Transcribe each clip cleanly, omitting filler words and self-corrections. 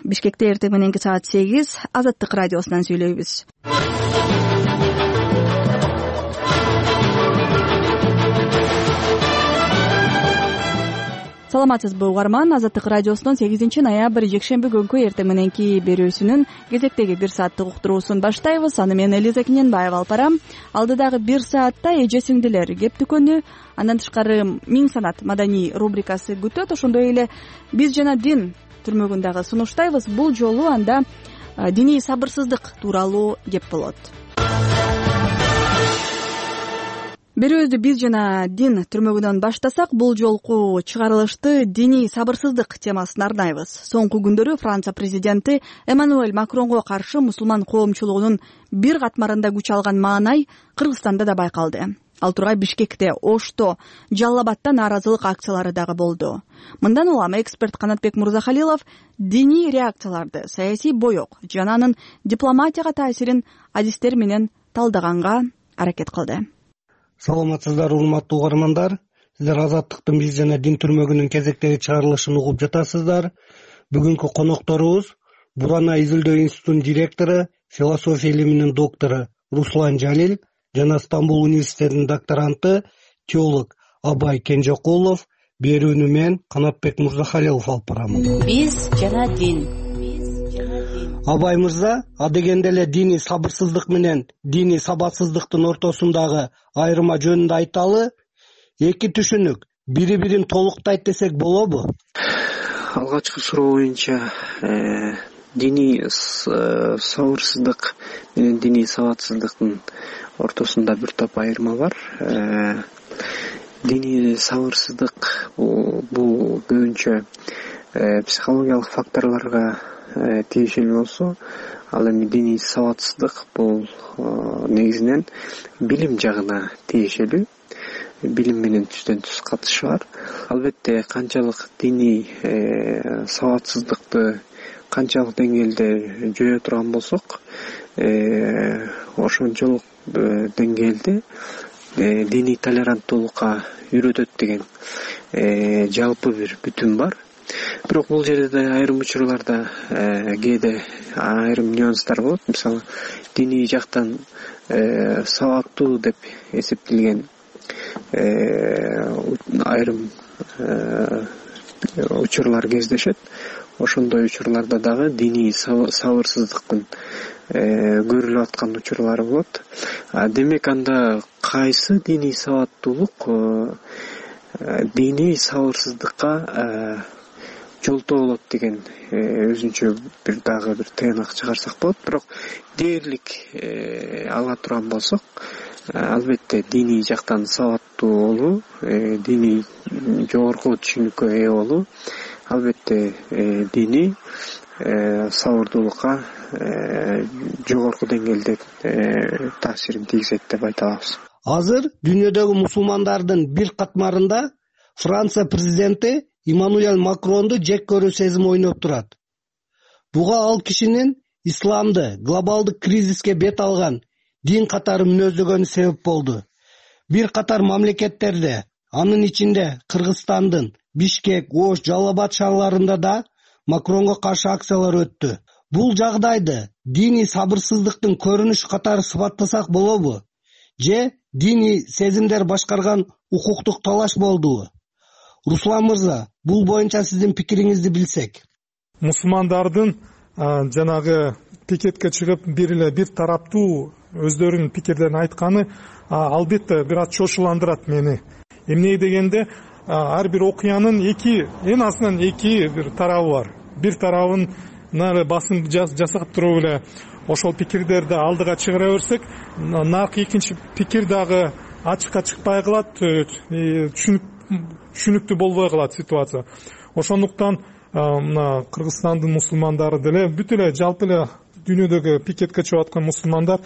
Бишкекте эртең мененки саат 8 Азаттык радиосунан сүйлөйбүз. Саламатсызбы угарман, Азаттык радиосунун 8-ноябрь жекшемби күнкү эртең мененки берүүсүнүн кезектеги 1 сааттык уктуруусун баштайбыз. Аны мен Элиза Кененбаева алып барам. Алдыдагы 1 саатта эже сиңдилер кеп дүкөнү, андан тышкары Миң санат маданий рубрикасы күтөт. Ошондой эле биз жана дин түрмөгүн дагы сунуштайбыз. Бул жолу анда диний сабырсыздык тууралуу кеп болот. Берүүбүздү биз жана дин түрмөгүнөн баштасак, бул жолку чыгарылышты диний сабырсыздык темасына арнайбыз. Соңку күндөрү Франция президенти Эммануэль Макронго каршы мусулман коомчулугунун бир катмарында күч алган маанай Кыргызстанда да байкалды. Ал тургай Бишкекте, Ошто, Жалал Абадта нааразылык акциялары дагы болду. Мындан улам эксперт Канатбек Мурзахалилов диний реакцияларды, саясий боек жана анын дипломатияга таасирин адистер менен талдаганга аракет кылды. Саламатсыздар, урматтуу угармандар. Сиздер Азаттыктын биз жана дин түрмөгүнүн кезектеги чыгарылышын угуп жатасыздар. Бүгүнкү конокторубуз Бурана изилдөө институтунун директору, философия илиминин доктору Руслан Жалил жана Стамбул университетинин докторанты, теолог Абай Кенжекулов. Берүүнү мен Канатбек Мурзахалилов алып барамын. Биз жана дин. Абай мырза, адегенде эле диний сабырсыздык менен диний сабатсыздыктын ортосундагы айырма жөнүндө айталы. Эки түшүнүк бири-бирин толуктайт десек болобу? Алгачкы суроо боюнча диний сабырсыздык менен диний сабатсыздыктын ортосунда бир топ айырма бар. Диний сабырсыздык бул көбүнчө психологиялык факторлорго тийишелүү болсо, ал эми диний сабатсыздык бул негизинен билим жагына тийишелүү. Билим менен түздөн түз катышы бар. Албетте канчалык диний сабатсыздыкты канчалык деңгээлде жое турган болсок, ошончолук деңгээлде диний толеранттуулукка үйрөтөт деген жалпы бир бүтүн бар. Бирок бул жерде айрым учурларда кээде айрым нюанстар болот. Мисалы, диний жактан сабаттуу деп эсептелген айрым учурлар кездешет. Ошондой учурларда дагы диний сабырсыздыктын көрүлүп аткан учурлары болот. Демек анда кайсы диний сабаттуулук диний сабырсыздыкка жолтоо болот деген өзүнчө бир дагы бир тыйнак чыгарсак болот. Бирок дээрлик ала турган болсок, албетте диний жактан сабаттуу болуу, диний жогорку түшүнүккө ээ болуу, албетте диний сабырдуулукка жогорку деңгээлде таасирин тийгизет деп айта алабыз. Азыр дүйнөдөгү мусулмандардын бир катмарында Франция президенти Эммануэль Макронду жек көрүү сезими ойноп турат. Буга ал кишинин исламды глобалдык кризиске бет алган дин катары мүнөздөгөнү себеп болду. Бир катар мамлекеттерде, анын ичинде Кыргызстандын Бишкек, Ош, Жалал Абад шаарларында да Макронго каршы акциялар өттү. Бул жагдайды диний сабырсыздыктын көрүнүш катары сыпаттасак болобу? Же диний сезимдер башкарган укуктук талаш болдубу? Руслан мырза, бул боюнча сиздин пикириңизди билсек. Мусулмандардын жанагы пикетке чыгып бир тараптуу өздөрүнүн пикирлерин айтканы албетте бир аз чочуландырат мени. Эмне дегенде, ар бир окуянын эң азынан эки бир тарабы бар. Бир тарабын басым жасап туруп эле ошол пикирдерди алдыга чыгара берсек, наркы экинчи пикир дагы ачыкка чыкпай калат, түшүнүктүү болбой калат ситуация. Ошондуктан мына Кыргызстандын мусулмандары деле бүт эле жалпы эле дүйнөдөгү пикетке чыгып аткан мусулмандар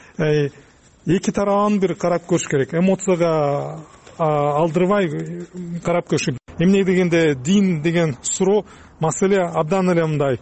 эки тарабын бир карап көрүш керек. Эмоцияга алдырбай карап көрүш керек. Эмне дегенде дин деген суроо маселе абдан эле мындай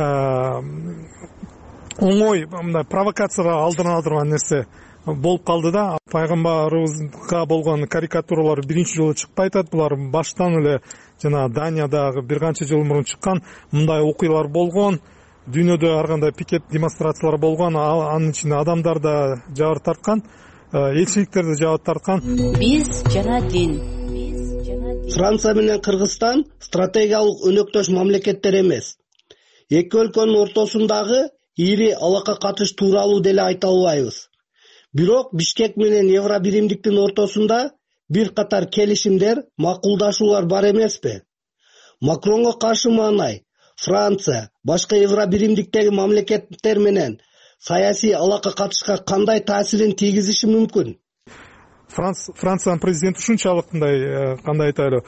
оңой, мындай провокацияга алдырган нерсе болуп калды да. Пайгамбарыбызга болгон карикатуралар биринчи жолу чыкпай атат. Булар баштан эле жана Даниядагы бир канча жыл мурун чыккан мындай окуялар болгон. Дүйнөдө ар кандай пикет демонстрациялар болгон, анын ичинде адамдар да жабыр тарткан, элчиликтер да жабыр тарткан. Биз жана дин. Франция менен Кыргызстан стратегиялык өнөктөш мамлекеттер эмес. Эки өлкөнүн ортосундагы ири алака катыш тууралуу деле айта албайбыз. Бирок Бишкек менен Евробиримдиктин ортосунда бир катар келишимдер, макулдашуулар бар эмеспи? Макронго каршы маанай Франция башка Евробиримдиктеги мамлекеттер менен саясий алака катышка кандай таасирин тийгизиши мүмкүн? Франциянын президенти ушунчалык мындай кандай айтайлы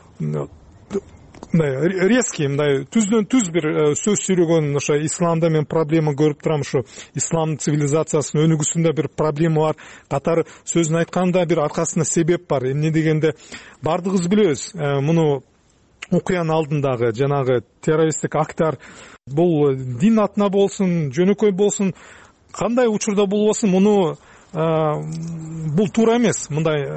резкий, мындай түздөн түз бир сөз сүйлөгөн. Ошо исламда мен проблема көрүп турам, ушу ислам цивилизациясынын өнүгүүсүндө бир проблема бар. Катары сөзүн айтканда бир аркасында себеп бар. Эмне дегенде бардыгыбыз билебиз, муну окуянын алдындагы жанагы террористтик акттар, бул дин атына болсун, жөнөкөй болсун, кандай учурда болбосун, муну бул туура эмес. Мындай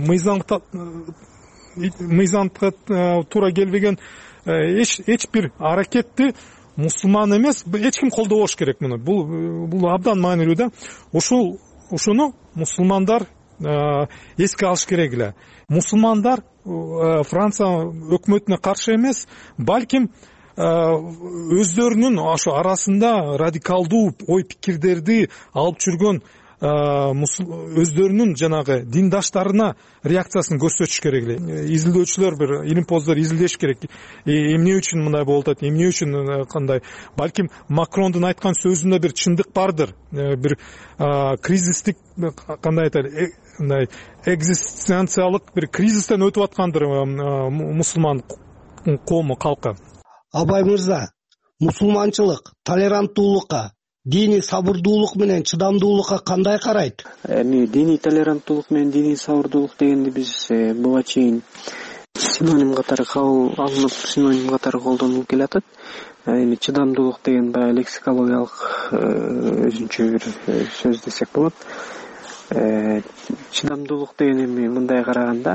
мыйзамга туура келбеген эч бир аракетти мусулман эмес эч ким колдобош керек. Муну бул абдан маанилүү да. Ушуну мусулмандар эске алыш керек эле. Мусулмандар Франция өкмөтүнө каршы эмес, балким өздөрүнүн ошо арасында радикалдуу ой пикирдерди алып жүргөн өздөрүнүн жанагы диндаштарына реакциясын көрсөтүш керек эле. Изилдөөчүлөр, бир илимпоздор изилдеш керек. Эмне үчүн мындай болуп атат, эмне үчүн кандай? Балким Макрондун айткан сөзүндө бир чындык бардыр. Бир кризистик, кандай айтайлы, мындай экзистенциялык бир кризистен өтүп аткандыр мусулман коому, калкы. Абай мырза, мусулманчылык толеранттуулукка, диний сабырдуулук менен чыдамдуулукка кандай карайт? Диний толеранттуулук менен диний сабырдуулук дегенди биз буга чейин синоним катары кабыл алынып, синоним катары колдонулуп келатат. Эми чыдамдуулук деген баягы лексикологиялык өзүнчө бир сөз десек болот. Чыдамдуулук деген эми мындай караганда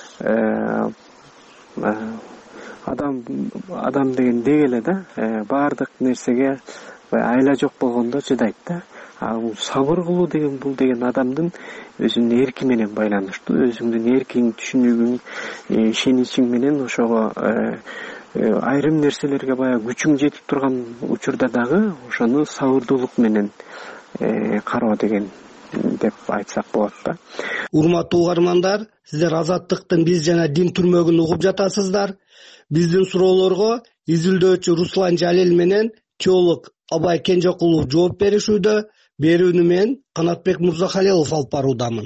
адам деген деги эле да, баардык нерсеге айла жок болгондо чыдайт да. Сабыр кылуу деген бул деген адамдын өзүнүн эрки менен байланыштуу, өзүңдүн эркиң, түшүнүгүң, ишеничиң менен ошого айрым нерселерге баягы күчүң жетип турган учурда дагы ошону сабырдуулук менен кароо деген деп айтсак болот да. Урматтуу угармандар, сиздер Азаттыктын биз жана дин түрмөгүн угуп жатасыздар. Биздин суроолорго изилдөөчү Руслан Жалил менен теолог Абай Кенжекулов жооп беришүүдө. Берүүнү мен Канатбек Мурзахалилов алып баруудамын.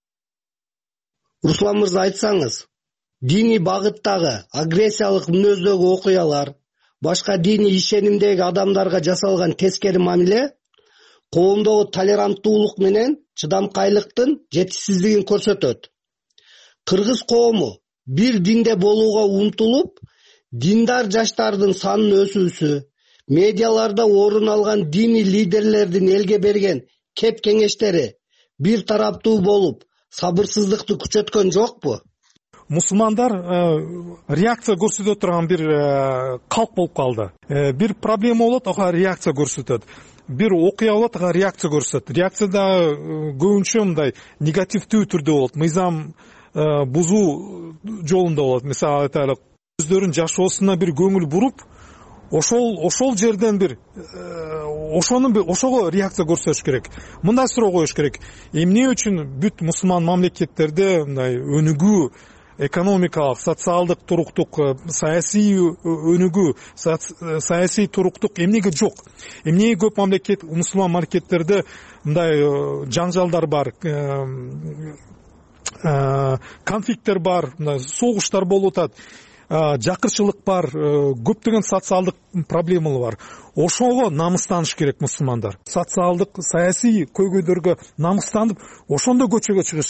Руслан мырза, айтсаңыз, диний багыттагы агрессиялык мүнөздөгү окуялар, башка диний ишенимдеги адамдарга жасалган тескери мамиле коомдогу толеранттуулук менен чыдамкайлыктын жетишсиздигин көрсөтөт. Кыргыз коому бир динде болууга умтулуп, диндар жаштардын санын өсүүсү, медиаларда орун алган диний лидерлердин элге берген кеп кеңештери бир тараптуу болуп, сабырсыздыкты күчөткөн жокпу? Мусулмандар реакция көрсөтө турган бир калк болуп калды. Бир проблема болот, ага реакция көрсөтөт. Бир окуя болот, ага реакция көрсөтөт. Реакцияда көбүнчө мындай негативдүү түрдө болот. Мыйзам бузуу жолунда болот. Мисалы айтайлы, өздөрүнүн жашоосуна бир көңүл буруп, ошол жерден бир ошого реакция көрсөтүш керек. Мындай суроо коюш керек. Эмне үчүн бүт мусулман мамлекеттерде мындай өнүгүү, экономикалык, социалдык туруктук, саясий өнүгүү, саясий туруктук эмнеге жок? Эмнеге көп мусулман мамлекеттерде мындай жаңжалдар бар, конфликттер бар, согуштар болуп атат, жакырчылык бар, көптөгөн социалдык проблемалар бар. Ошого намыстаныш керек мусулмандар. Социалдык, саясий көйгөйлөргө намыстанып, ошондо көчөгө чыгыш керек.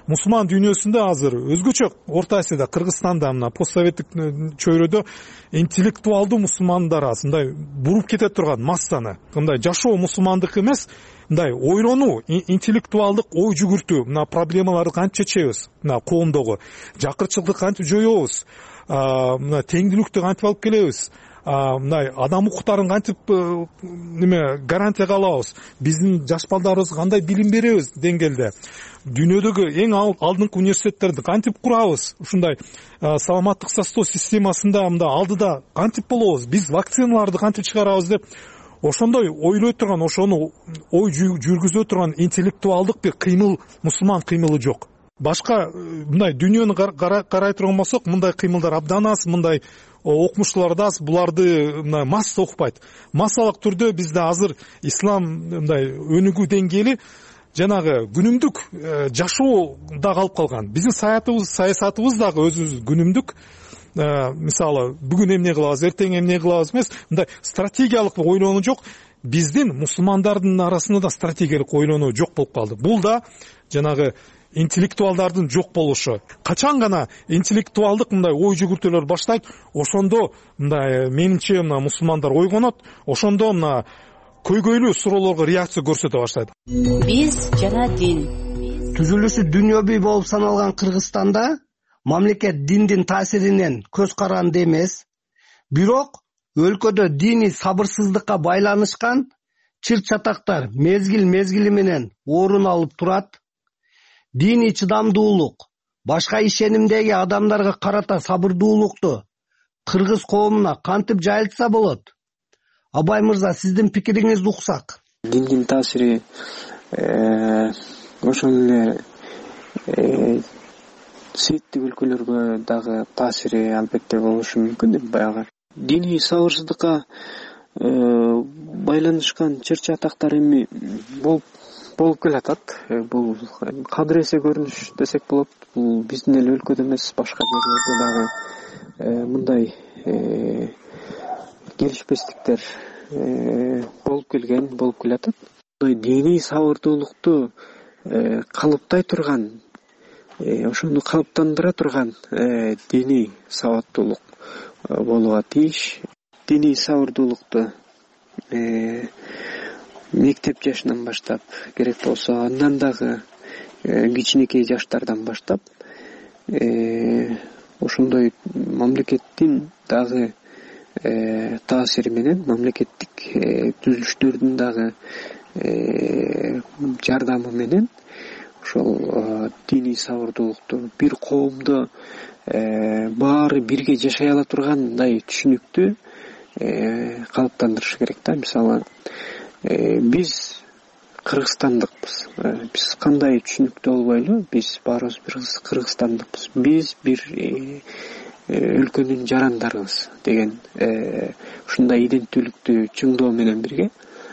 мусулман дүйнөсүндө азыр өзгөчө Орто Азияда, Кыргызстанда, мына постсоветтик чөйрөдө интеллектуалдуу мусулмандар аз мындай буруп кете турган массаны, мындай жашоо мусулмандык эмес, мындай ойлонуу, интеллектуалдык ой жүгүртүү, мына проблемаларды кантип чечебиз, мына коомдогу жакырчылыкты кантип жоебуз, мына теңдүүлүктү кантип алып келебиз, мындай адам укуктарын кантип гарантияга алабыз, биздин жаш балдарыбызга кандай билим беребиз деңгээлде, дүйнөдөгү эң алдыңкы университеттерди кантип курабыз, ушундай саламаттык сактоо системасында мындай алдыда кантип болобуз, биз вакциналарды кантип чыгарабыз деп ошондой ойлой турган, ошону ой жүргүзө турган интеллектуалдык бир кыймыл, мусулман кыймылы жок. Башка мындай дүйнөнү карай турган болсок, мындай кыймылдар абдан аз, мындай окумуштуулар да аз, буларды мына масса окупайт. Массалык түрдө бизде азыр ислам мындай өнүгүү деңгээли жанагы күнүмдүк жашоодо калып калган. Биздин саясатыбыз дагы өзүбүз күнүмдүк. Мисалы бүгүн эмне кылабыз, эртең эмне кылабыз эмес, мындай стратегиялык ойлонуу жок. Биздин мусулмандардын арасында да стратегиялык ойлонуу жок болуп калды. Бул да жанагы интеллектуалдардын жок болушу. Качан гана интеллектуалдык мындай ой жүгүртүүлөр баштайт, ошондо мындай менимче мына мусулмандар ойгонот, ошондо мына көйгөйлүү суроолорго реакция көрсөтө баштайт. Биз жана дин. Түзүлүшү дүйнөбүй болуп саналган Кыргызстанда мамлекет диндин таасиринен көз каранды эмес, бирок өлкөдө диний сабырсыздыкка байланышкан чыр чатактар мезгил менен орун алып турат. Диний чыдамдуулук, башка ишенимдеги адамдарга карата сабырдуулукту кыргыз коомуна кантип жайылтса болот? Абай мырза, сиздин пикириңизди уксак. Диндин таасири ошол эле светтик өлкөлөргө дагы таасири албетте болушу мүмкүн деп баягы. Диний сабырсыздыкка байланышкан чыр чатактар эми болуп келатат. Бул кадыресе көрүнүш десек болот. Бул биздин эле өлкөдө эмес, башка жерлерде дагы мындай келишпестиктер болуп келатат. Диний сабырдуулукту калыптай турган, ошону калыптандыра турган диний сабаттуулук болууга тийиш. Диний сабырдуулукту мектеп жашынан баштап, керек болсо андан дагы кичинекей жаштардан баштап ошондой мамлекеттин дагы таасири менен, мамлекеттик түзүлүштөрдүн дагы жардамы менен ошол диний сабырдуулукту бир коомдо баары бирге жашай ала тургандай түшүнүктү калыптандырыш керек да. Мисалы, биз кыргызстандыкпыз. Биз кандай түшүнүктүү болбойлу, биз баарыбыз бир кыргызстандыкпыз. Биз бир өлкөнүн жарандарыбыз деген ушундай иденттүүлүктү чыңдоо менен бирге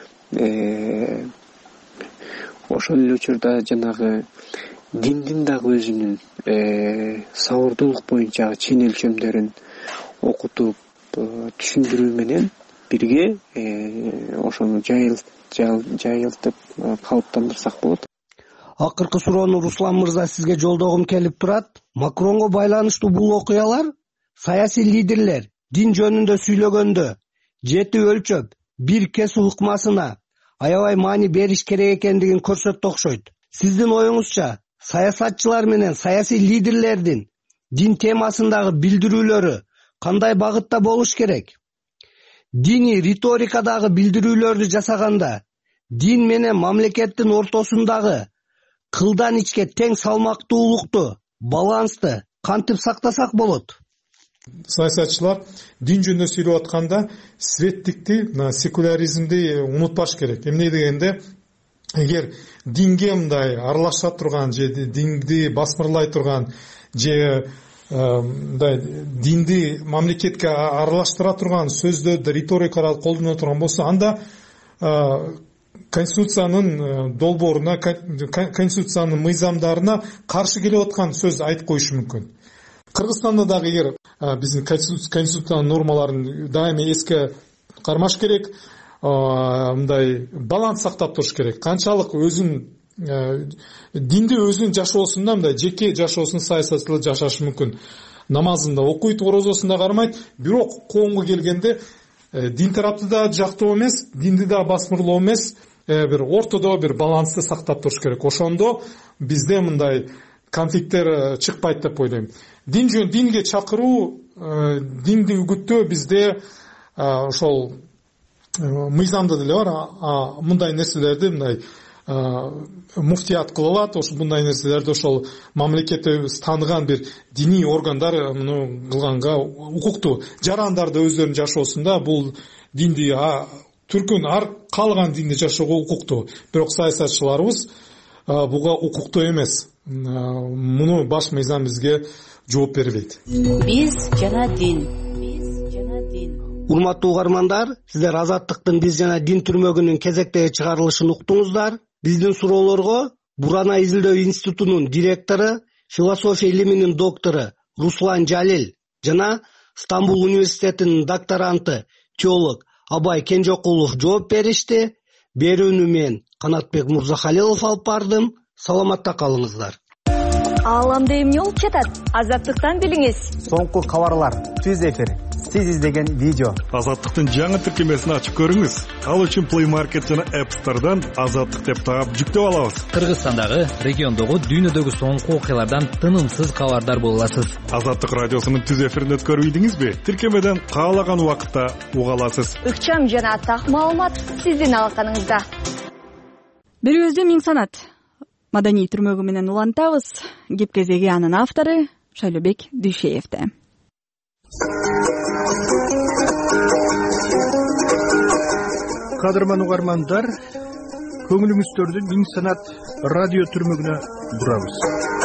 ошол эле учурда жанагы диндин дагы өзүнүн сабырдуулук боюнчагы чен өлчөмдөрүн окутуп түшүндүрүү менен бирге ошону жайылтып калыптандырсак болот. Акыркы суроону Руслан мырза сизге жолдогум келип турат. Макронго байланыштуу бул окуялар саясий лидерлер дин жөнүндө сүйлөгөндө жети өлчөп бир кесүү ыкмасына аябай маани бериш керек экендигин көрсөттү окшойт. Сиздин оюңузча саясатчылар менен саясий лидерлердин дин темасындагы билдирүүлөрү кандай багытта болуш керек? Диний риторикадагы билдирүүлөрдү жасаганда дин менен мамлекеттин ортосундагы кылдан ичке тең салмактуулукту, балансты кантип сактасак болот? Саясатчылар дин жөнүндө сүйлөп атканда светтикти, секуляризмди унутпаш керек. Эмне дегенде, эгер динге мындай аралаша турган же динди басмырлай турган же мындай динди мамлекетке аралаштыра турган сөздөрдү риторикаларды колдоно турган болсо, анда конституциянын долбооруна, конституциянын мыйзамдарына каршы келип аткан сөз айтып коюшу мүмкүн. Кыргызстанда дагы эгер биздин конституциянын нормаларын дайыма эске кармаш керек, мындай баланс сактап туруш керек. Канчалык өзүн динди өзүнүн жашоосунда мындай жеке жашоосун саясатчылы жашашы мүмкүн. Намазында окуйт, орозосунда кармайт, бирок коомго келгенде дин тарапты да жактоо эмес, динди да басмырлоо эмес, бир ортодо бир балансты сактап туруш керек. Ошондо бизде мындай конфликттер чыкпайт деп ойлойм. Динге чакыруу, динди үгүттөө бизде ошол мыйзамда деле бар. Мындай нерселерди мындай муфтият кылат, ошо мындай нерселерди ошол мамлекетибиз тааныган бир диний органдар муну кылганга укуктуу. Жарандарды өздөрүнүн жашоосунда бул динди түркүн каалаган динди жашоого укуктуу. Бирок саясатчыларыбыз буга укуктуу эмес. Муну баш мыйзам бизге жооп бербейт. Биз жана дин. Урматтуу угармандар, сиздер Азаттыктын Биз жана дин түрмөгүнүн кезектеги чыгарылышын уктуңуздар. Биздин суроолорго Бурана изилдөө институтунун директору, философия илиминин доктору Руслан Жалил жана Стамбул университетинин докторанты, теолог Абай Кенжокулов жооп беришти. Берүүнү мен Канатбек Мурзахалилов алып бардым. Саламатта калыңыздар. Ааламда эмне болуп жатат? Азаттыктан билиңиз. Соңку кабарлар, түз эфир, сиз издеген видео. Азаттыктын жаңы тиркемесин ачып көрүңүз. Ал үчүн Play Market жана App Store'дан Азаттык деп таап жүктөп алабыз. Кыргызстандагы, региондогу, дүйнөдөгү соңку окуялардан тынымсыз кабардар боло аласыз. Азаттык радиосунун түз эфирин өткөрбөйдүңүзбү? Тиркемеден каалаган убакытта уга аласыз. Ыкчам жана так маалымат сиздин алаканыңызда. Берүүбүздө миң санат маданий түрмөгү менен улантабыз. Кеп кезеги анын автору Шайлообек Дүйшеевде. Кадырман угармандар, көңүлүңүздөрдү миң санат радио түрмөгүнө бурабыз.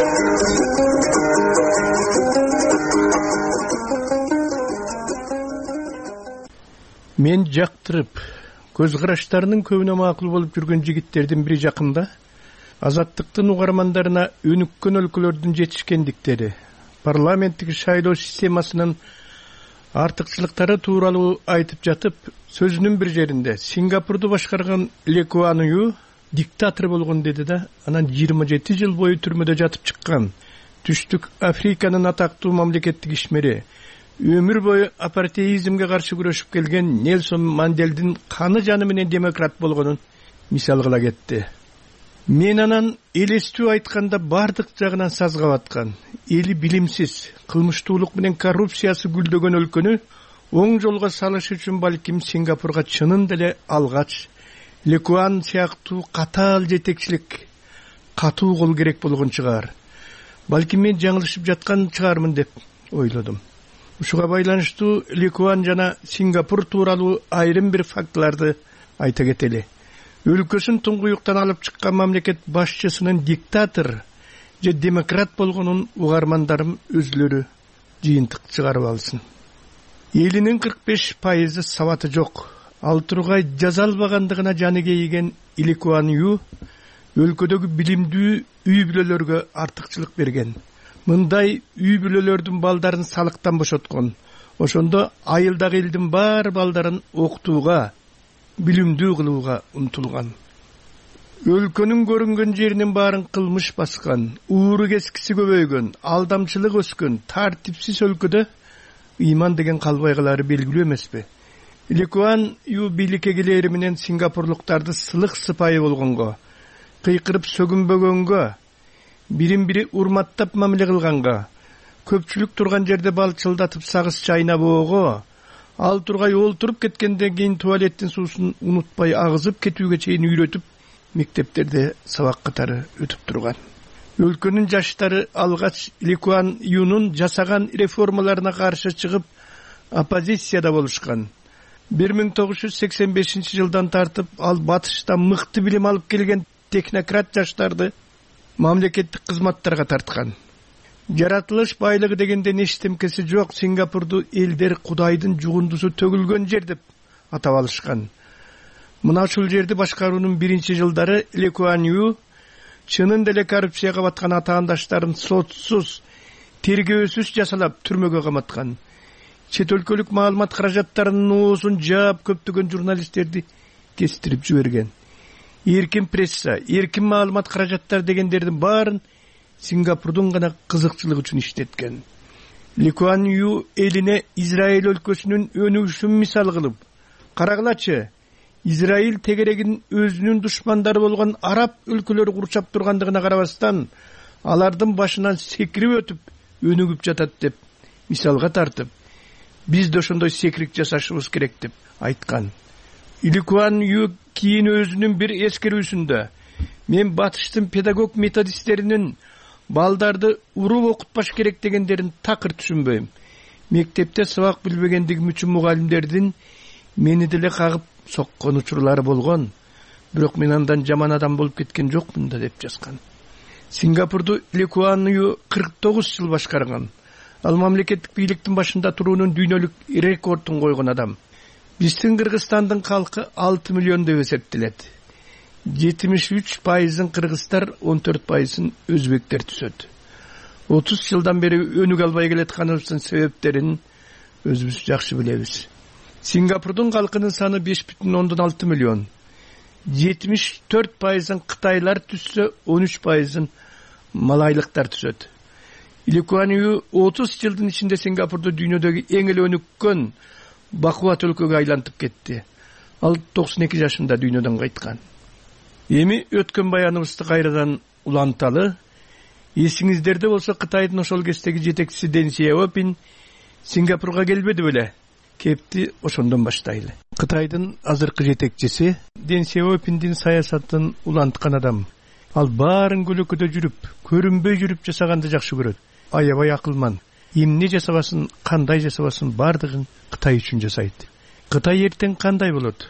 Мен жактырып, көз караштарынын көбүнө макул болуп жүргөн жигиттердин бири жакында Азаттыктын угармандарына өнүккөн өлкөлөрдүн жетишкендиктери, парламенттик шайлоо системасынын артыкчылыктары тууралуу айтып жатып, сөзүнүн бир жеринде Сингапурду башкарган Ли Куан Ю диктатор болгон деди да, анан 27 жыл бою түрмөдө жатып чыккан. Түштүк Африканын атактуу мамлекеттик ишмери, өмүр бою апартеизмге каршы күрөшүп келген Нельсон Манделдин каны жаны менен демократ болгонун мисал кыла кетти. Мен анан элестүү айтканда бардык жагынан сазгап аткан, эли билимсиз, кылмыштуулук менен коррупциясы гүлдөгөн өлкөнү оң жолго салыш үчүн балким Сингапурга чынында эле алгач Ли Куан сыяктуу катаал жетекчилик, катуу кол керек болгон чыгар. Балким мен жаңылышып жаткан чыгармын деп ойлодум. Ушуга байланыштуу Ли Куан жана Сингапур тууралуу айрым бир фактыларды айта кетели. Өлкөсүн туңгуюктан алып чыккан мамлекет башчысынын диктатор же демократ болгонун угармандарым өзлөрү жыйынтык чыгарып алсын. Элинин 45% сабаты жок. Ал тургай жаза албагандыгына жаны кейиген Ли Куан Ю өлкөдөгү билимдүү үй бүлөлөргө артыкчылык берген. Мындай үй бүлөлөрдүн балдарын салыктан бошоткон. Ошондо айылдагы элдин бар балдарын окутууга, билимдүү кылууга умтулган. Өлкөнүн көрүнгөн жеринин баарын кылмыш баскан, ууру кескиси көбөйгөн, алдамчылык өскөн, тартипсиз өлкөдө ыйман деген калбайгалары белгилүү эмеспи? Ли Куан Ю бийликке келери менен сингапурлуктарды сылык сыпайы болгонго, кыйкырып сөгүнбөгөнгө, бирин бири урматтап мамиле кылганга, көпчүлүк турган жерде балчылдатып сагыз чайнабоого, ал тургай олтуруп кеткенден кийин туалеттин суусун унутпай агызып кетүүгө чейин үйрөтүп, мектептерде сабак катары өтүп турган. Өлкөнүн жаштары алгач Ли Куан Юнун жасаган реформаларына каршы чыгып, оппозицияда болушкан. 1985 жылдан тартып ал батышта мыкты билим алып келген технократ жаштарды мамлекеттик кызматтарга тарткан. Жаратылыш байлыгы дегенде эчтемкеси жок, Сингапурду элдер Кудайдын жугундусу төгүлгөн жер деп атап алышкан. Мына ушул жерди башкаруунун биринчи жылдары Ли Куан Ю чынында эле коррупцияга баткан атаандаштарын сотсуз, тергөөсүз жасалап түрмөгө каматкан. Чет өлкөлүк маалымат каражаттарынын оозун жаап көптөгөн журналисттерди кестирип жиберген. эркин пресса, эркин маалымат каражаттар дегендердин баарын Сингапурдун гана кызыкчылыгы үчүн иштеткен. Ли Куан Ю элине Израиль өлкөсүнүн өнүгүшүн мисал кылып, карагылачы, Израиль тегерегин өзүнүн душмандары болгон араб өлкөлөрү курчап тургандыгына карабастан, алардын башынан секирип өтүп, өнүгүп жатат деп мисалга тартып, биз да ошондой секирик жасашыбыз керек деп айткан. Ли Куан Ю кийин өзүнүн бир эскерүүсүндө, мен батыштын педагог методисттеринин балдарды уруп окутпаш керек дегендерин такыр түшүнбөйм. Мектепте сабак билбегендигим үчүн мугалимдердин мени деле кагып соккон учурлары болгон. Бирок мен андан жаман адам болуп кеткен жокмун да деп жазган. Сингапурду Ли Куан Ю 49 жыл башкарган. Ал мамлекеттик бийликтин башында туруунун дүйнөлүк рекордун койгон адам. Биздин Кыргызстандын калкы 6 миллион деп эсептелет. 73%-ын кыргыздар, 14%-ын өзбектер түзөт. 30 жылдан бери өнүгө албай келатканыбыздын себептерин өзүбүз жакшы билебиз. Сингапурдун калкынын саны 5,6 миллион. 74%-ын кытайлар түзсө, 13%-ын малайлыктар түзөт. Ли Куан Ю 30 жылдын ичинде Сингапурду дүйнөдөгү эң эле өнүккөн бакубат өлкөгө айлантып кетти. Ал 92 жашында дүйнөдөн кайткан. Эми өткөн баяныбызды кайрадан уланталы. Эсиңиздерде болсо Кытайдын ошол кездеги жетекчиси Дэн Сяопин Сингапурга келбеди беле? Кепти ошондон баштайлы. Кытайдын азыркы жетекчиси Дэн Сяопиндин саясатын уланткан адам. Ал баарын көлөкөдө жүрүп, көрүнбөй жүрүп жасаганды жакшы көрөт. Аябай акылман. Эмне жасабасын, кандай жасабасын бардыгын Кытай үчүн жасайт. Кытай эртең кандай болот?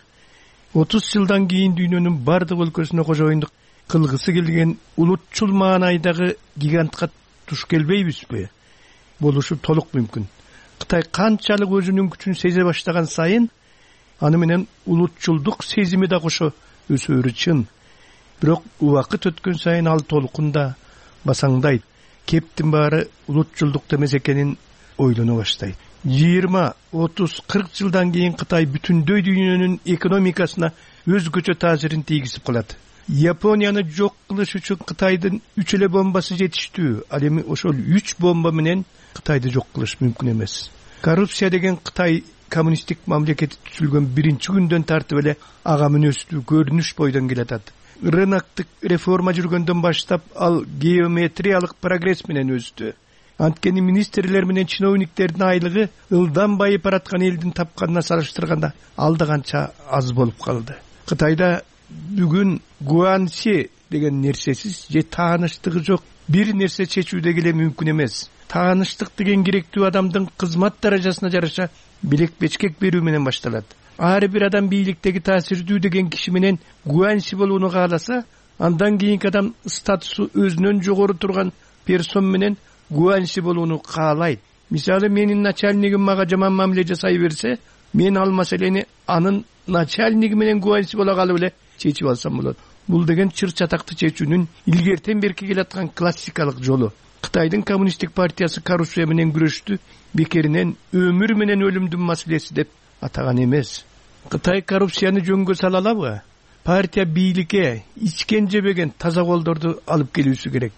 30 жылдан кийин дүйнөнүн бардык өлкөсүнө кожоюндук кылгысы келген улутчул маанайдагы гигантка туш келбейбизби? Болушу толук мүмкүн. Кытай канчалык өзүнүн күчүн сезе баштаган сайын, аны менен улутчулдук сезими да кошо өсөрү чын. Бирок убакыт өткөн сайын ал толкунда басаңдайт. Кептин баары улутчулдук эмес экенин ойлоно баштайт. 20, 30, 40 жылдан кийин Кытай бүтүндөй дүйнөнүн экономикасына өзгөчө таасирин тийгизип калат. Японияны жок кылыш үчүн Кытайдын 3 эле бомбасы жетиштүү. Ал эми ошол 3 бомба менен Кытайды жок кылыш мүмкүн эмес. Коррупция деген Кытай коммунисттик мамлекети түзүлгөн биринчи күндөн тартып эле ага мүнөздүү көрүнүш бойдон келатат. Рыноктук реформа жүргөндөн баштап ал геометриялык прогресс менен өздү. Анткени министрлер менен чиновниктердин айлыгы ылдан байып бараткан элдин тапканына салыштырганда ал да канча аз болуп калды. Кытайда бүгүн гуанси деген нерсесиз же тааныштыгы жок бир нерсе чечүү деле мүмкүн эмес. Тааныштык деген керектүү адамдын кызмат даражасына жараша билек бечкек берүү менен башталат. Ар бир адам бийликтеги таасирдүү деген киши менен гуанси болууну кааласа, андан кийинки адам статусу өзүнөн жогору турган персон менен гуанси болууну каалайт. Мисалы, менин начальнигим мага жаман мамиле жасай берсе, мен ал маселени анын начальниги менен гуанси боло калып эле чечип алсам болот. Бул деген чыр чатакты чечүүнүн илгертен берки келаткан классикалык жолу. Кытайдын коммунисттик партиясы коррупция менен күрөштү бекеринен өмүр менен өлүмдүн маселеси деп атаган эмес. Кытай коррупцияны жөнгө сала алабы? Партия бийликке ичкен жебеген таза колдорду алып келүүсү керек.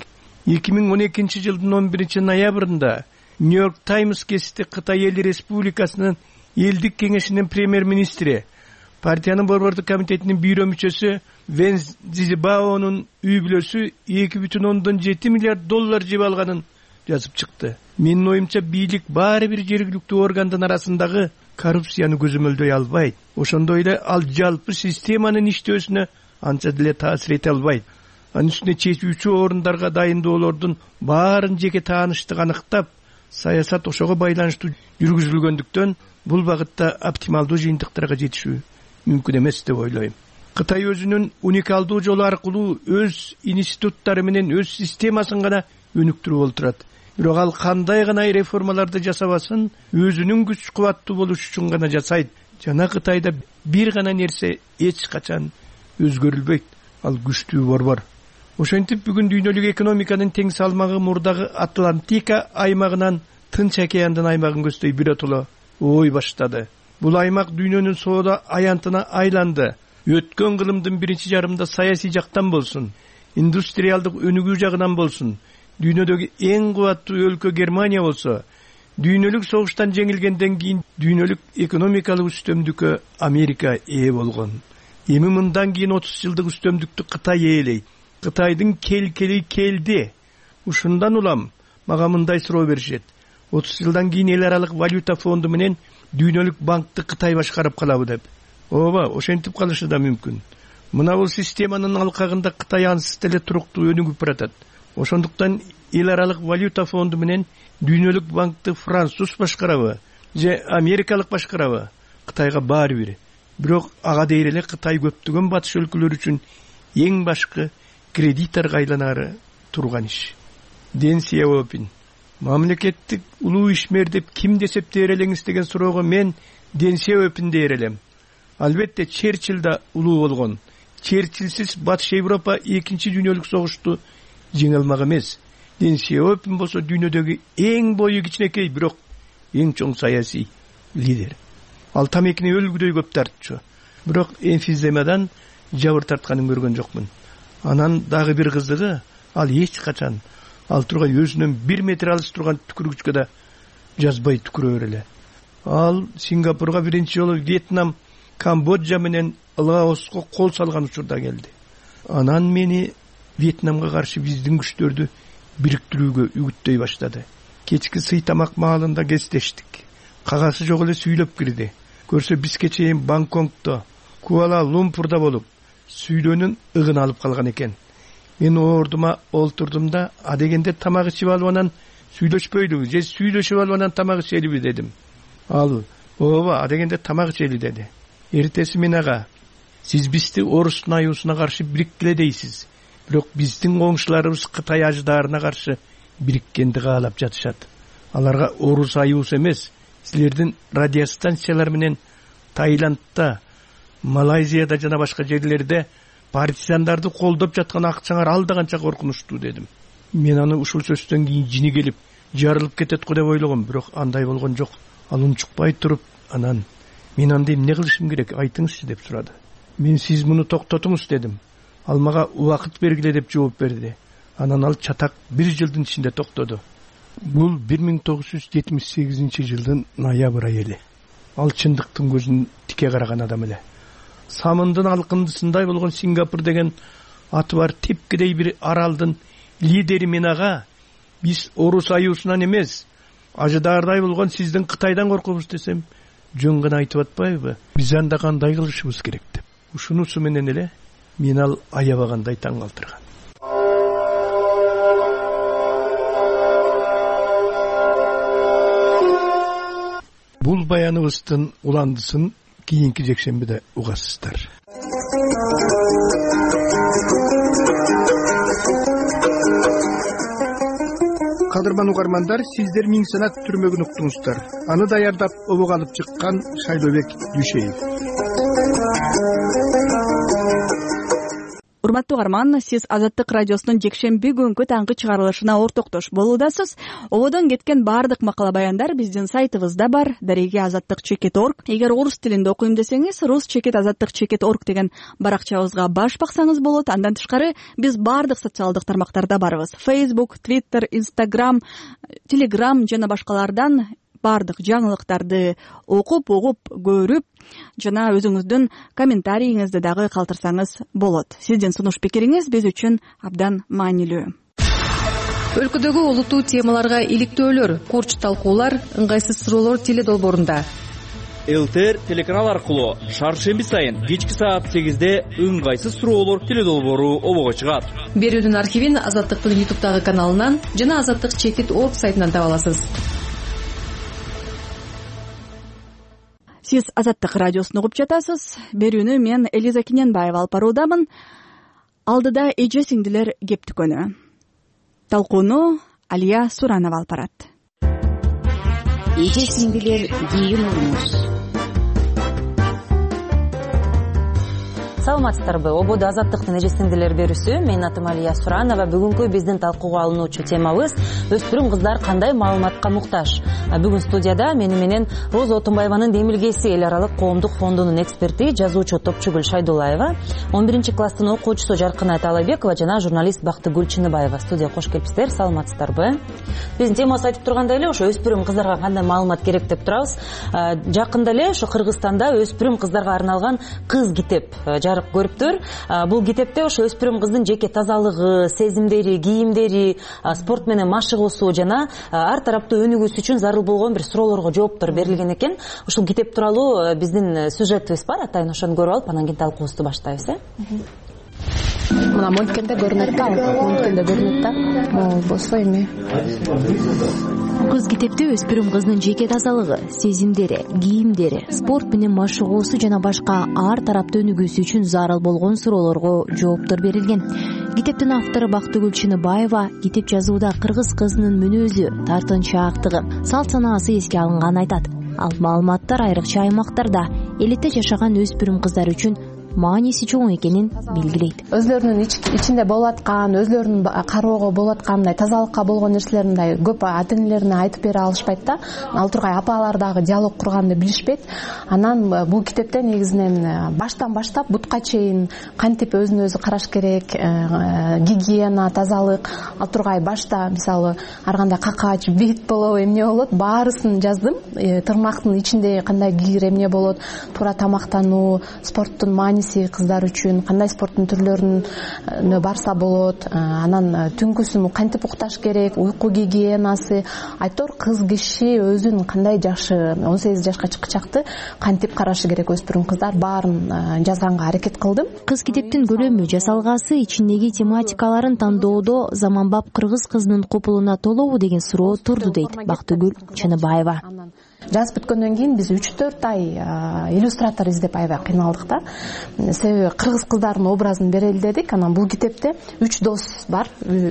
2012 жылдын 11 ноябрында Нью-Йорк Таймс гезити Кытай Эл Республикасынын элдик кеңешинин премьер-министри, партиянын борбордук комитетинин бюро мүчөсү Вен Цзибаонун үй бүлөсү 2,7 миллиард доллар жеп алганын жазып чыкты. Менин оюмча бийлик баары бир жергиликтүү органдын арасындагы коррупцияны көзөмөлдөй албайт. Ошондой эле ал жалпы системанын иштөөсүнө анча деле таасир эте албайт. Анын үстүнө чечүүчү орундарга дайындоолордун баарын жеке тааныштык аныктап, саясат ошого байланыштуу жүргүзүлгөндүктөн бул багытта оптималдуу жыйынтыктарга жетишүү мүмкүн эмес деп ойлойм. Кытай өзүнүн уникалдуу жолу аркылуу өз институттары менен өз системасын гана өнүктүрүп олтурат. Бирок ал кандай гана реформаларды жасабасын, өзүнүн күч кубаттуу болуш үчүн гана жасайт. Жана Кытайда бир гана нерсе эч качан өзгөрүлбөйт. Ал күчтүү борбор. Ошентип бүгүн дүйнөлүк экономиканын тең салмагы мурдагы Атлантика аймагынан Тынч океандын аймагын көздөй биротоло ой баштады. Бул аймак дүйнөнүн соода аянтына айланды. өткөн кылымдын биринчи жарымында саясий жактан болсун, индустриалдык өнүгүү жагынан болсун, дүйнөдөгү эң кубаттуу өлкө Германия болсо, дүйнөлүк согуштан жеңилгенден кийин дүйнөлүк экономикалык үстөмдүккө Америка ээ болгон. Эми мындан кийин 30 жылдык үстөмдүктү Кытай ээлейт. Кытайдын келкели келди. Ушундан улам мага мындай суроо беришет. 30 жылдан кийин эл аралык валюта фонду менен дүйнөлүк банкты Кытай башкарып калабы деп. Ооба, ошентип калышы да мүмкүн. Мына бул системанын алкагында Кытай ансыз деле туруктуу өнүгүп баратат. Ошондуктан эл аралык валюта фонду менен дүйнөлүк банкты француз башкарабы же америкалык башкарабы Кытайга баары бир. Бирок ага дейр эле Кытай көптөгөн батыш өлкөлөр үчүн эң башкы кредиторго айланары турган иш. Дэн Сяопин: мамлекеттик улуу ишмер деп кимди эсептей элеңиз деген суроого мен Дэн Сяопин дейр элем. Албетте Черчилль да улуу болгон. Черчилльсиз Батыш Европа 2-чи дүйнөлүк согушту жеңе алмак эмес. Дэн Сяопин болсо дүйнөдөгү эң бою кичинекей, бирок эң чоң саясий лидер. Ал тамекини өлгүдөй көп тартчу. Бирок эмфиземадан жабыр тартканын көргөн жокмун. Анан дагы бир кызыгы, ал эч качан ал тургай өзүнөн 1 метр алыс турган түкүргүчкө да жазбай түкүрөр эле. Ал Сингапурга биринчи жолу Вьетнам, Камбоджа менен Лаоско кол салган учурда келди. Анан мени Вьетнамга каршы биздин күчтөрдү бириктирүүгө үгүттөй баштады. Кечки сый тамак маалында кестештик. Кагасы жок эле сүйлөп кирди. Көрсө бизге чейин Бангкокто, Куала Лумпурда болуп, сүйлөөнүн ыгын алып калган экен. Мен ордума олтурдум да, адегенде тамак ичип алып анан сүйлөшпөйлүбү же сүйлөшүп алып анан тамак ичелиби дедим. Ал: ооба, адегенде тамак ичели деди. Эртеси мен ага: сиз бизди орустун аюусуна каршы бириккиле дейсиз. Бирок биздин коңшуларыбыз Кытай аждаарына каршы бириккенди каалап жатышат. Аларга орус аюусу эмес, силердин радиостанциялар менен Таиландда, Малайзияда жана башка жерлерде партизандарды колдоп жаткан акчаңар алда канча коркунучтуу дедим. Мен аны ушул сөздөн кийин жини келип, жарылып кетет го деп ойлогом, бирок андай болгон жок. Ал унчукпай туруп, анан: мен анда эмне кылышым керек, айтыңызчы деп сурады. Мен: сиз муну токтотуңуз дедим. Ал мага убакыт бергиле деп жооп берди. Анан ал чатак 1 жылдын ичинде токтоду. Бул 1978 жылдын ноябрь айы эле. Ал чындыктын көзүн тике караган адам эле. Самындын алкындысындай болгон Сингапур деген аты бар тепкидей бир аралдын лидери мен ага: биз орус аюусунан эмес, ажыдаардай болгон сиздин Кытайдан коркубуз десем, жөн гана айтып атпайбы? Биз анда кандай кылышыбыз керек деп. Ушунусу менен эле мен ал аябагандай таң калтырган. Бул баяныбыздын уландысын кийинки жекшембиде угасыздар. Кадырман угармандар, сиздер Миң санат түрмөгүн уктуңуздар. Аны даярдап обого алып чыккан Шайлообек Дүйшеев. Урматтуу угарман, сиз Азаттык радиосунун жекшемби күнкү таңкы чыгарылышына ортоктош болуудасыз. Ободон кеткен баардык макала баяндар биздин сайтыбызда бар, @azattik.org. Эгер орус тилинде окуйм десеңиз, rus.azattik.org деген баракчабызга баш баксаңыз болот. Андан тышкары биз баардык социалдык тармактарда барбыз. Facebook, Twitter, Instagram, Telegram жана башкалардан баардык жаңылыктарды окуп, угуп, көрүп жана өзүңүздүн комментарийиңизди дагы калтырсаңыз болот. Сиздин сунуш пикириңиз биз үчүн абдан маанилүү. Өлкөдөгү олуттуу темаларга иликтөөлөр, курч талкуулар, ыңгайсыз суроолор теле долбоорунда. ЛТР телеканал аркылуу шаршемби сайын кечки саат 8-де ыңгайсыз суроолор теле долбоору обого чыгат. Берүүнүн архивин Азаттыктын YouTube'дагы каналынан жана azattik.org сайтынан таба аласыз. Сиз Азаттык радиосун угуп жатасыз. Берүүнү мен Элиза Кененбаева алып баруудамын. Алдыда эже сиңдилер кептикөнү. Талкууну Алия Суранова алып барат. Эже сиңдилер кийин уруңуз. Саламатсыздарбы? Ободо азаттыктын эжесиңдилер берүүсү. Менин атым Алия Суранова. Бүгүнкү биздин талкууга алынуучу темабыз өспүрүм кыздар кандай маалыматка муктаж. Бүгүн студияда мени менен Роза Отунбаеванын Демилгеси эл аралык коомдук фондунун эксперти, жазуучу Топчугүл Шайдуллаева, 11 класстын окуучусу Жаркынай Талайбекова жана журналист Бактыгүл Чыныбаева студияга кош келипсиздер. Саламатсыздарбы? Биздин темабыз айтып тургандай эле ошо өспүрүм кыздарга кандай маалымат керек деп турабыз. Жакында эле ошо Кыргызстанда өспүрүм кыздарга арналган кыз китеп жарык көрүптүр. Бул китепте ошо өспүрүм кыздын жеке тазалыгы, сезимдери, кийимдери, спорт менен машыгуусу жана ар тараптуу өнүгүүсү үчүн зарыл болгон бир суроолорго жооптор берилген экен. Ушул китеп тууралуу биздин сюжетибиз бар. Атайын ошону көрүп алып, анан кийин талкуубузду баштайбыз. Мына монткенде көрүнөт да, монткенде көрүнөт да. Могул болсо эми. Кыз китепте өспүрүм кыздын жеке тазалыгы, сезимдери, кийимдери, спорт менен машыгуусу жана башка ар тараптуу өнүгүүсү үчүн зарыл болгон суроолорго жооптор берилген. Китептин автору Бактыгүл Чыныбаева китеп жазууда кыргыз кызынын мүнөзү, тартынчаактыгы, салт санаасы эске алынганын айтат. Ал маалыматтар айрыкча аймактарда элетте жашаган өспүрүм кыздар үчүн мааниси чоң экенин белгилейт. Өзлөрүнүн ичинде болуп аткан, өзлөрүнүн кароого болуп аткан тазалыкка болгон нерселерин көп ата-энелерине айтып бере алышпайт да. Ал тургай апалар дагы диалог курганды билишпейт. Анан бул китепте негизинен баштан баштап бутка чейин кантип өзүн өзү караш керек, гигиена, тазалык, ал тургай башта мисалы ар кандай какач, бит болобу, эмне болот, баарысын жаздым. Тырмактын ичинде кандай кийер, эмне болот, туура тамактануу, спорттун маани кыздар үчүн кандай спорттун түрлөрүнө барса болот, анан түнкүсүн кантип укташ керек, уйку гигиенасы, айтор кыз киши өзүн кандай жакшы 18 жашка чыккычакты кантип карашы керек өспүрүм кыздар баарын жазганга аракет кылдым. Кыз китептин көлөмү, жасалгасы, ичиндеги тематикаларын тандоодо заманбап кыргыз кызынын купулуна толобу деген суроо турду дейт Бактыгүл Чыныбаева. Жазып бүткөндөн кийин биз 3-4 ай иллюстратор издеп аябай кыйналдык да. Себеби кыргыз кыздарынын образын берели дедик. Анан бул китепте 3 дос бар.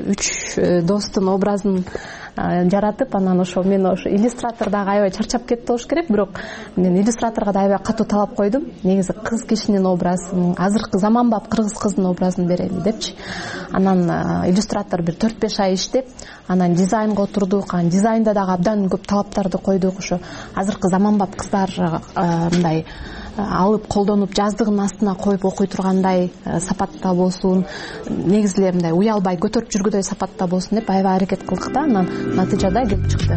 3 достун образын жаратып, анан ошо мен ошо иллюстратор дагы аябай чарчап кетти болуш керек, бирок мен иллюстраторго да аябай катуу талап койдум. Негизи кыз кишинин образын, азыркы заманбап кыргыз кыздын образын берели депчи. Анан иллюстратор бир 4-5 ай иштеп, анан дизайнга отурдук. Анан дизайнда дагы абдан көп талаптарды койдук. Ошо азыркы заманбап кыздар мындай алып колдонуп жаздыгын астына коюп окуй тургандай сапатта болсун, негизи эле мындай уялбай көтөрүп жүргүдөй сапатта болсун деп аябай аракет кылдык да. Анан натыйжада келип чыкты.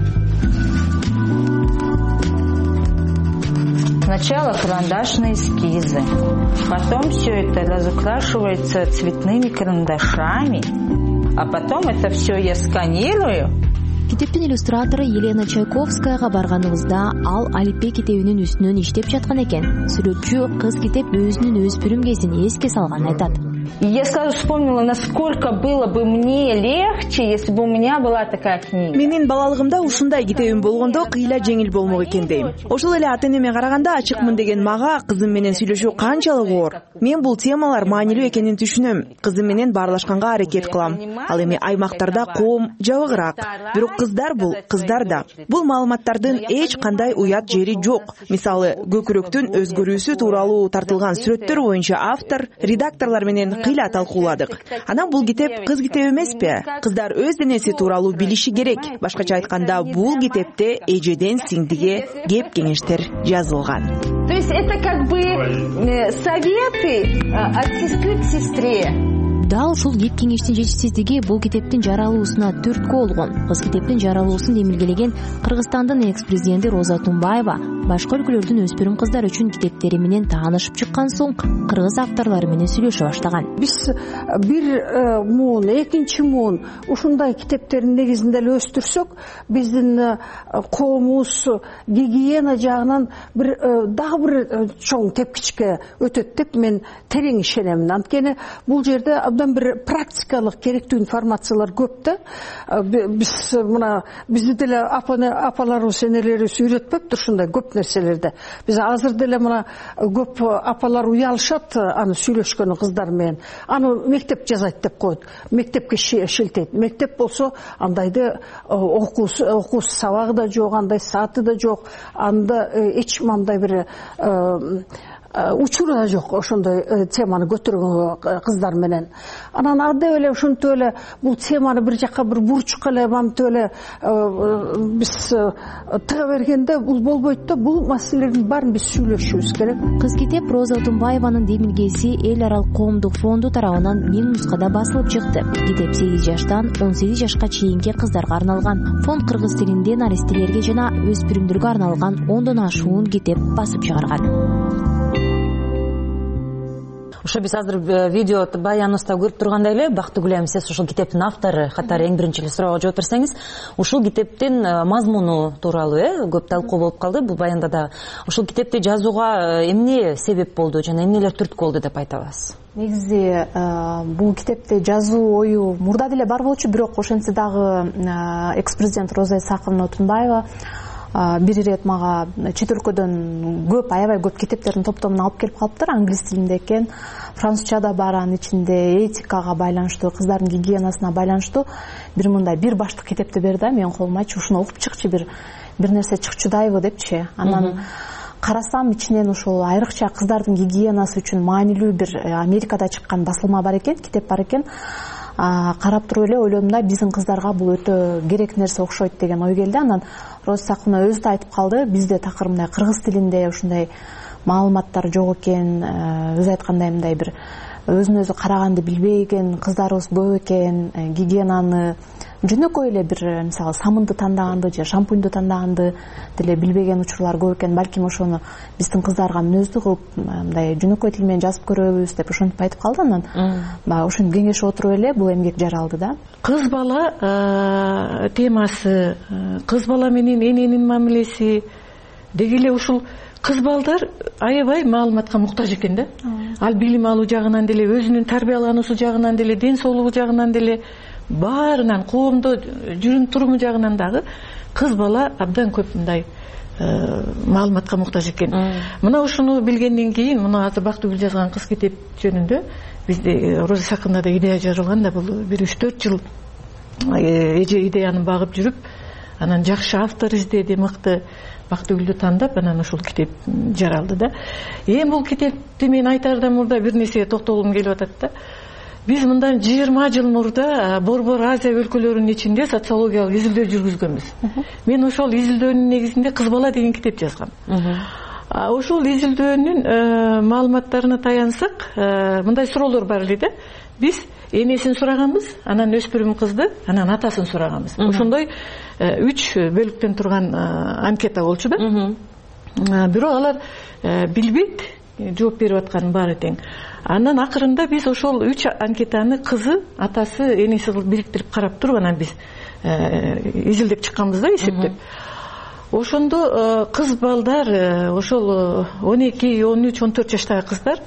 Сначала карандашные эскизы, потом все это разукрашивается цветными карандашами, а потом это все я сканирую. Китептин иллюстратору Елена Чайковскаяга барганыбызда ал алипбе китебинин үстүнөн иштеп жаткан экен. Сүрөтчү кыз китеп өзүнүн өспүрүм кезин эске салганын айтат. Я сразу вспомнила, насколько было бы мне легче, если бы у меня была такая книга. Менин балалыгымда ушундай китебим болгондо кыйла жеңил болмок экен дейм. Ошол эле ата-энеме караганда ачыкмын деген мага кызым менен сүйлөшүү канчалык оор. Мен бул темалар маанилүү экенин түшүнөм. Кызым менен баарлашканга аракет кылам. Ал эми аймактарда коом жабыгыраак. Бирок кыздар бул кыздар да. Бул маалыматтардын эч кандай уят жери жок. Мисалы, көкүрөктүн өзгөрүүсү тууралуу тартылган сүрөттөр боюнча автор, редакторлор менен кыйла талкууладык. Анан бул китеп кыз китеби эмеспи? Кыздар өз денеси тууралуу билиши керек. Башкача айтканда, бул китепте эжеден сиңдиге кеп кеңештер жазылган. То есть это как бы советы от сестры к сестре. Дал ушул кеп кеңештин жетишсиздиги бул китептин жаралуусуна түрткү болгон. Кыз китептин жаралуусун демилгелеген Кыргызстандын экс-президенти Роза Отунбаева башка өлкөлөрдүн өспүрүм кыздар үчүн китептери менен таанышып чыккан соң кыргыз авторлору менен сүйлөшө баштаган. Биз бир муун, экинчи муун ушундай китептерин негизинде эле өстүрсөк, биздин коомубуз гигиена жагынан дагы бир чоң тепкичке өтөт деп мен терең ишенемин. Анткени бул жерде абдан бир практикалык керектүү информациялар көп да. Биз мына бизди деле апаларыбыз, энелерибиз үйрөтпөптүр ушундай көп нерселерди. Биз азыр деле мына көп апалар уялышат аны сүйлөшкөнү кыздар менен. Аны мектеп жазайт деп коет. Мектепке шилтейт. Мектеп болсо андайды окуусу сабагы да жок, андай сааты да жок. Анда эч мындай бир учуру да жок ошондой теманы көтөргөнгө кыздар менен. Анан арды эле ушинтип эле бул теманы бир жакка бир бурчукка эле мамтип эле биз тыга бергенде бул болбойт да. Бул маселелердин баарын биз сүйлөшүбүз керек. Кыз китеп Роза Отунбаеванын демилгеси эл аралык коомдук фонду тарабынан 1000 нускада басылып чыкты. Китеп 8 жаштан 18 жашка чейинки кыздарга арналган. Фонд кыргыз тилинде наристелерге жана өспүрүмдөргө арналган 10дон ашуун китеп басып чыгарган. Ошо биз азыр видео баяныбызда көрүп тургандай эле, Бактыгүл айым, сиз ушул китептин автору катары эң биринчи эле суроого жооп берсеңиз, ушул китептин мазмуну тууралуу көп талкуу болуп калды бул баянда да. Ушул китепти жазууга эмне себеп болду жана эмнелер түрткү болду деп айта аласыз? Негизи бул китепти жазуу ою мурда деле бар болчу, бирок ошентсе дагы экс-президент Роза Исаковна Отунбаева бир ирет мага чет өлкөдөн аябай көп китептердин топтомун алып келип калыптыр. Англис тилинде экен, французча да бар, анын ичинде этикага байланыштуу, кыздардын гигиенасына байланыштуу бир баштык китепти берди. Менин колумачы ушуну окуп чыкчы, бир нерсе чыкчудайбы депчи. Анан карасам ичинен ушул айрыкча кыздардын гигиенасы үчүн маанилүү бир Америкада чыккан басылма бар экен, китеп бар экен. Карап туруп эле ойлодум да, биздин кыздарга бул өтө керек нерсе окшойт деген ой келди. Анан Роза Исаковна өзү да айтып калды, бизде такыр мындай кыргыз тилинде ушундай маалыматтар жок экен, өзү айткандай мындай бир өзүн өзү караганды билбеген кыздарыбыз көп экен, гигиенаны жөнөкөй эле бир мисалы самынды тандаганды же шампуньду тандаганды деле билбеген учурлар көп экен. Балким ошону биздин кыздарга мүнөздүү кылып мындай жөнөкөй тил менен жазып көрөбүз деп ошентип айтып калды. Анан ошентип кеңешип отуруп эле бул эмгек жаралды да. Кыз бала темасы, кыз бала менен эненин мамилеси деги эле ушул кыз балдар аябай маалыматка муктаж экен да. Ал билим алуу жагынан деле, өзүнүн тарбиялануусу жагынан деле, ден соолугу жагынан деле, баарынан коомдо жүрүм туруму жагынан дагы кыз бала абдан көп мындай маалыматка муктаж экен. Мына ушуну билгенден кийин, мына азыр Бактыгүл жазган кыз китеп жөнүндө бизде Роза Исаковнада идея жаралган да, бул бир 3-4 жыл идеяны багып жүрүп, анан жакшы автор издеди, мыкты Бактыгүлдү тандап, анан ушул китеп жаралды да. Эми бул китепти мен айтаардан мурда бир нерсеге токтолгум келип атат да. Биз мындан 20 жыл мурда Борбор Азия өлкөлөрүнүн ичинде социологиялык изилдөө жүргүзгөнбүз. Мен ошол изилдөөнүн негизинде Кыз бала деген китеп жазгам. Ошол изилдөөнүн маалыматтарына таянсак, мындай суроолор бар эле да. Биз энесин сураганбыз, анан өспүрүм кызды, анан атасын сураганбыз. Ошондой 3 бөлүктөн турган анкета болчу да. Бирок алар билбейт, жооп берип атканын баары тең. Андан акырында биз ошол 3 анкетаны кызы, атасы, энеси кылып бириктирип карап туруп, анан биз изилдеп чыкканбыз да, эсептеп. Ошондо кыз балдар, ошол 12, 13, 14 жаштагы кыздар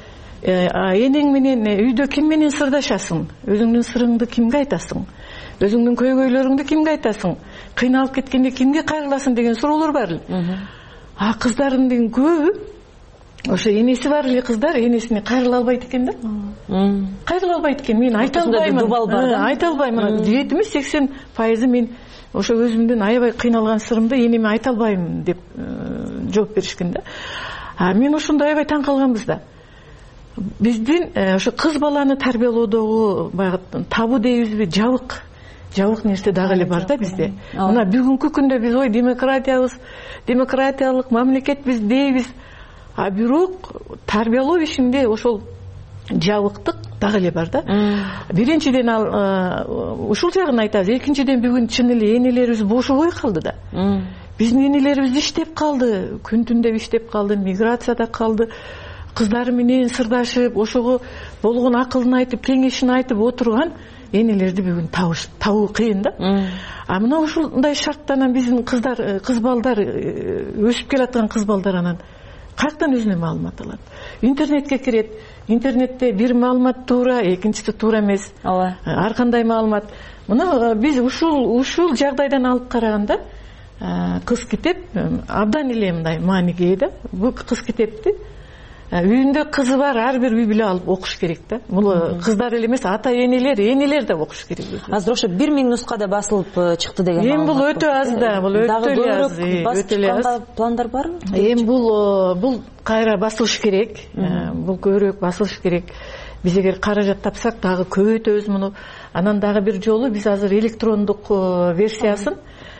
энең менен үйдө ким менен сырдашасың? Өзүңдүн сырыңды кимге айтасың? Өзүңдүн көйгөйлөрүңдү кимге айтасың? Кыйналып кеткенде кимге кайрыласың деген суроолор бар эле. Кыздардын көбү ошо энеси бар эле кыздар энесине кайрыла албайт экен да. Кайрыла албайт экен. Мен айта албаймын. 70-80% мен ошо өзүмдүн аябай кыйналган сырымды энеме айта албайм деп жооп беришкен да. Мен ошондо аябай таң калганбыз да. Биздин ошо кыз баланы тарбиялоодогу баягы табу дейбизби, жабык нерсе дагы эле бар да бизде. Мына бүгүнкү күндө биз демократиялык мамлекетбиз дейбиз. Бирок тарбиялоо ишинде ошол жабыктык дагы эле бар да. Биринчиден ушул жагын айтабыз. Экинчиден бүгүн чын эле энелерибиз бошобой калды да. Биздин энелерибиз иштеп калды, күн түндөп иштеп калды, миграцияда калды. Кыздары менен сырдашып, ошого болгон акылын айтып, кеңешин айтып отурган энелерди бүгүн табуу кыйын да. Мына ушундай шарттан биздин кыз балдар өсүп келаткан кыз балдар анан каяктан өзүнө маалымат алат? Интернетке кирет. Интернетте бир маалымат туура, экинчиси туура эмес. Ар кандай маалымат. Мына биз ушул жагдайдан алып караганда кыз китеп абдан эле мындай мааниге да. Бул кыз китепти үйүндө кызы бар ар бир үй бүлө алып окуш керек да. Бул кыздар эле эмес, ата энелер да окуш керек. Азыр ошо 1000 нускада басылып чыкты деген. Эми бул өтө аз да, бул өтө эле аз. Пландар барбы? Эми бул кайра басылыш керек. Бул көбүрөөк басылыш керек. Биз эгер каражат тапсак дагы көбөйтөбүз муну. Анан дагы бир жолу биз азыр электрондук версиясын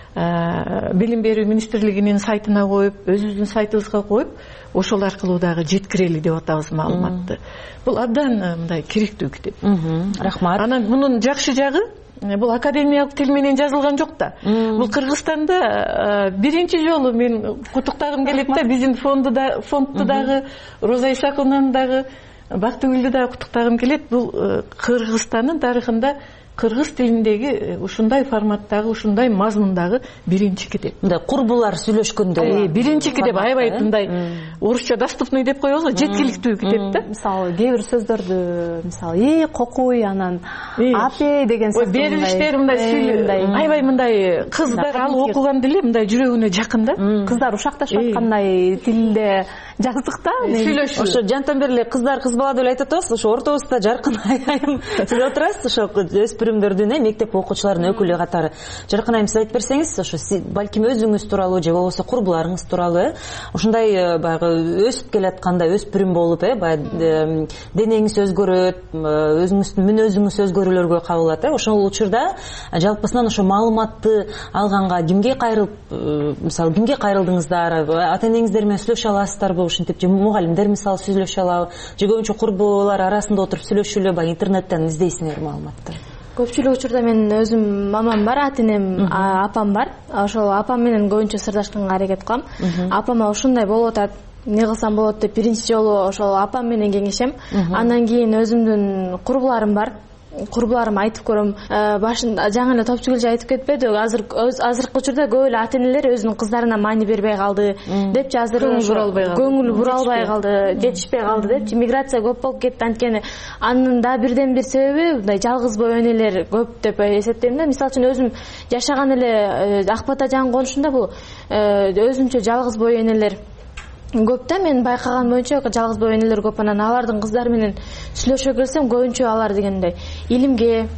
Билим берүү министрлигинин сайтына коюп, өзүбүздүн сайтыбызга коюп, ошол аркылуу дагы жеткирели деп атабыз маалыматты. Бул абдан мындай керектүү китеп. Рахмат. Анан мунун жакшы жагы, бул академиялык тил менен жазылган жок да. Бул Кыргызстанда биринчи жолу мен куттуктагым келет да, биздин фондду дагы, Роза Исаковнаны дагы, Бактыгүлдү дагы куттуктагым келет. Бул Кыргызстандын тарыхында кыргыз тилиндеги ушундай форматтагы, ушундай мазмундагы биринчи китеп. Мындай курбулар сүйлөшкөндө биринчи китеп, аябай мындай орусча доступный деп коебуз го, жеткиликтүү китеп да. Мисалы, кээ бир сөздөрдү, мисалы, кокуй, анан апе деген сөз. Берилиштер мындай аябай мындай кыздар алып окуганда эле мындай жүрөгүнө жакын да. Кыздар ушакташып аткандай тилде жаздык да. Сүйлөшүү. Ошо жантан бери эле кыздар кыз бала деп айтып атабыз, ошо ортобузда жаркын айым сиз отурасыз, ошо өспүрүмдөрдүн, мектеп окуучуларынын өкүлү катары. Жаркын айым, сиз айтып берсеңиз, ошо балким өзүңүз тууралуу же болбосо курбуларыңыз тууралуу, ушундай баягы өсүп келатканда өспүрүм болуп, баягы денеңиз өзгөрөт, өзүңүздүн мүнөзүңүз өзгөрүүлөргө кабылат, ошол учурда жалпысынан ошо маалыматты алганга кимге кайрылып, мисалы, кимге кайрылдыңыздар, ата энеңиздер менен сүйлөшө аласыздарбы, ушинтип же мугалимдер мисалы сүйлөшө алабы, же көбүнчө курбулар арасында отуруп сүйлөшүүлөр, баягы интернеттен издейсиңер маалыматты? Көпчүлүк учурда мен өзүм мамам бар, атенем, апам бар. Ошол апам менен көбүнчө сырдашканга аракет кылам. Апама ушундай болуп атат, эмне кылсам болот деп биринчи жолу ошол апам менен кеңешем. Андан кийин өзүмдүн курбуларым бар. Курбуларыма айтып көрөм. Башында жаңы эле Топчугүлжа айтып кетпеди, азыркы учурда көп эле ата энелер өзүнүн кыздарына маани бербей калды депчи, азыр көңүл бура албай калды, жетишпей калды депчи. Миграция көп болуп кетти, анткени анын да бирден бир себеби мындай жалгыз бой энелер көп деп эсептейм да. Мисалы үчүн өзүм жашаган эле Ак Бата жаңы конушунда бул өзүнчө жалгыз бой энелер көп да. Мен байкаган боюнча жалгыз бой энелер көп. Анан алардын кыздары менен сүйлөшө келсем, көбүнчө алар дегендей илимге,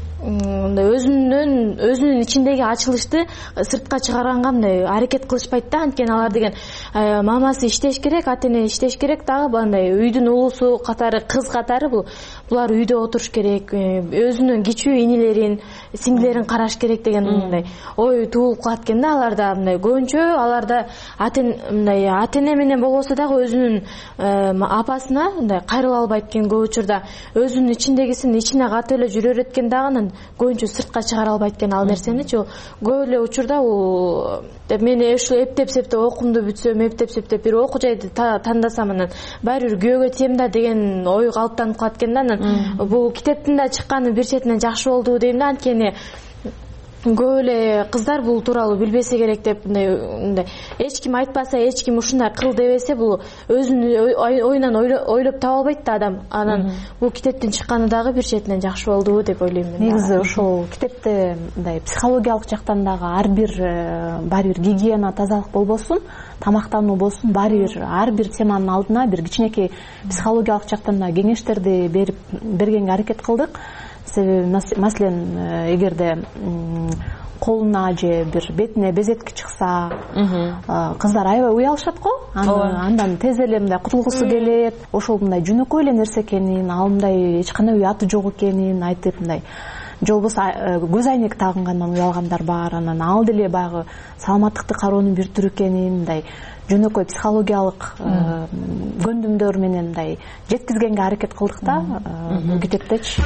өзүнүн ичиндеги ачылышты сыртка чыгарганга мындай аракет кылышпайт да. Анткени алар деген мамасы иштеш керек, ата эне иштеш керек дагы, мындай үйдүн улусу катары, кыз катары булар үйдө отуруш керек, өзүнүн кичүү инилерин, сиңдилерин караш керек деген мындай ой туулуп калат экен да аларда. Мындай көбүнчө аларда ата эне менен болбосо дагы өзүнүн апасына мындай кайрыла албайт экен көп учурда. Өзүнүн ичиндегисин ичине катып эле жүрө берет экен дагы, анан көбүнчө сыртка чыгара албайт экен ал нерсеничи. Көп эле учурда мен ушу эптеп окуумду бүтсөм, эптеп бир окуу жайды тандасам, анан баары бир күйөөгө тием да деген ой калыптанып калат экен да. Анан бул китептин да чыкканы бир четинен жакшы болду дейм да, анткени көп эле кыздар бул тууралуу билбесе керек деп, мындай эч ким айтпаса, эч ким ушундай кыл дебесе, бул өзүнүн оюнан ойлоп таба албайт да адам. Анан бул китептин чыкканы дагы бир четинен жакшы болду деп ойлойм мен. Негизи ушул китепте мындай психологиялык жактан дагы ар бир гигиена, тазалык болбосун, тамактануу болсун, ар бир теманын алдына бир кичинекей психологиялык жактан да кеңештерди бергенге аракет кылдык. Себеби маселен эгерде колуна же бир бетине безетки чыкса, кыздар аябай уялышат го. Андан тез эле мындай кутулгусу келет. Ошол мындай жөнөкөй эле нерсе экенин, ал мындай эч кандай уяты жок экенин айтып, мындай же болбосо көз айнек тагынгандан уялгандар бар. Анан ал деле баягы саламаттыкты кароонун бир түрү экенин мындай жөнөкөй психологиялык көндүмдөр менен мындай жеткизгенге аракет кылдык да бул китептечи.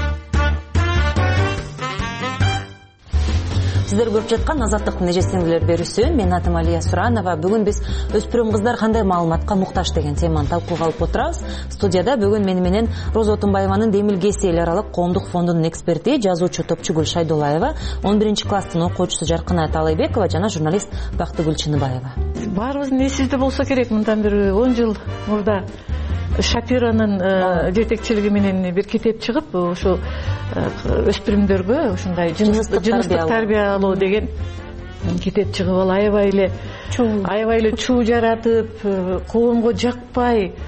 Сиздер көрүп жаткан Азаттыктын эжесиңдилер берүүсү. Мен атым Алия Суранова. Бүгүн биз өспүрүм кыздар кандай маалыматка муктаж деген теманы талкууга алып отурабыз. Студияда бүгүн мени менен Роза Отунбаеванын Демилгеси эл аралык коомдук фондунун эксперти, жазуучу Топчугүл Шайдуллаева, 11-класстын окуучусу Жаркынай Таалайбекова жана журналист Бактыгүл Чыныбаева. Баарыбыздын эсибизде болсо керек, мындан бир 10 жыл мурда Шапиранын жетекчилиги менен бир китеп чыгып, ошо өспүрүмдөргө ушундай жыныстык тарбиялоо деген китеп чыгып, ал аябай эле чуу жаратып, коомго жакпай,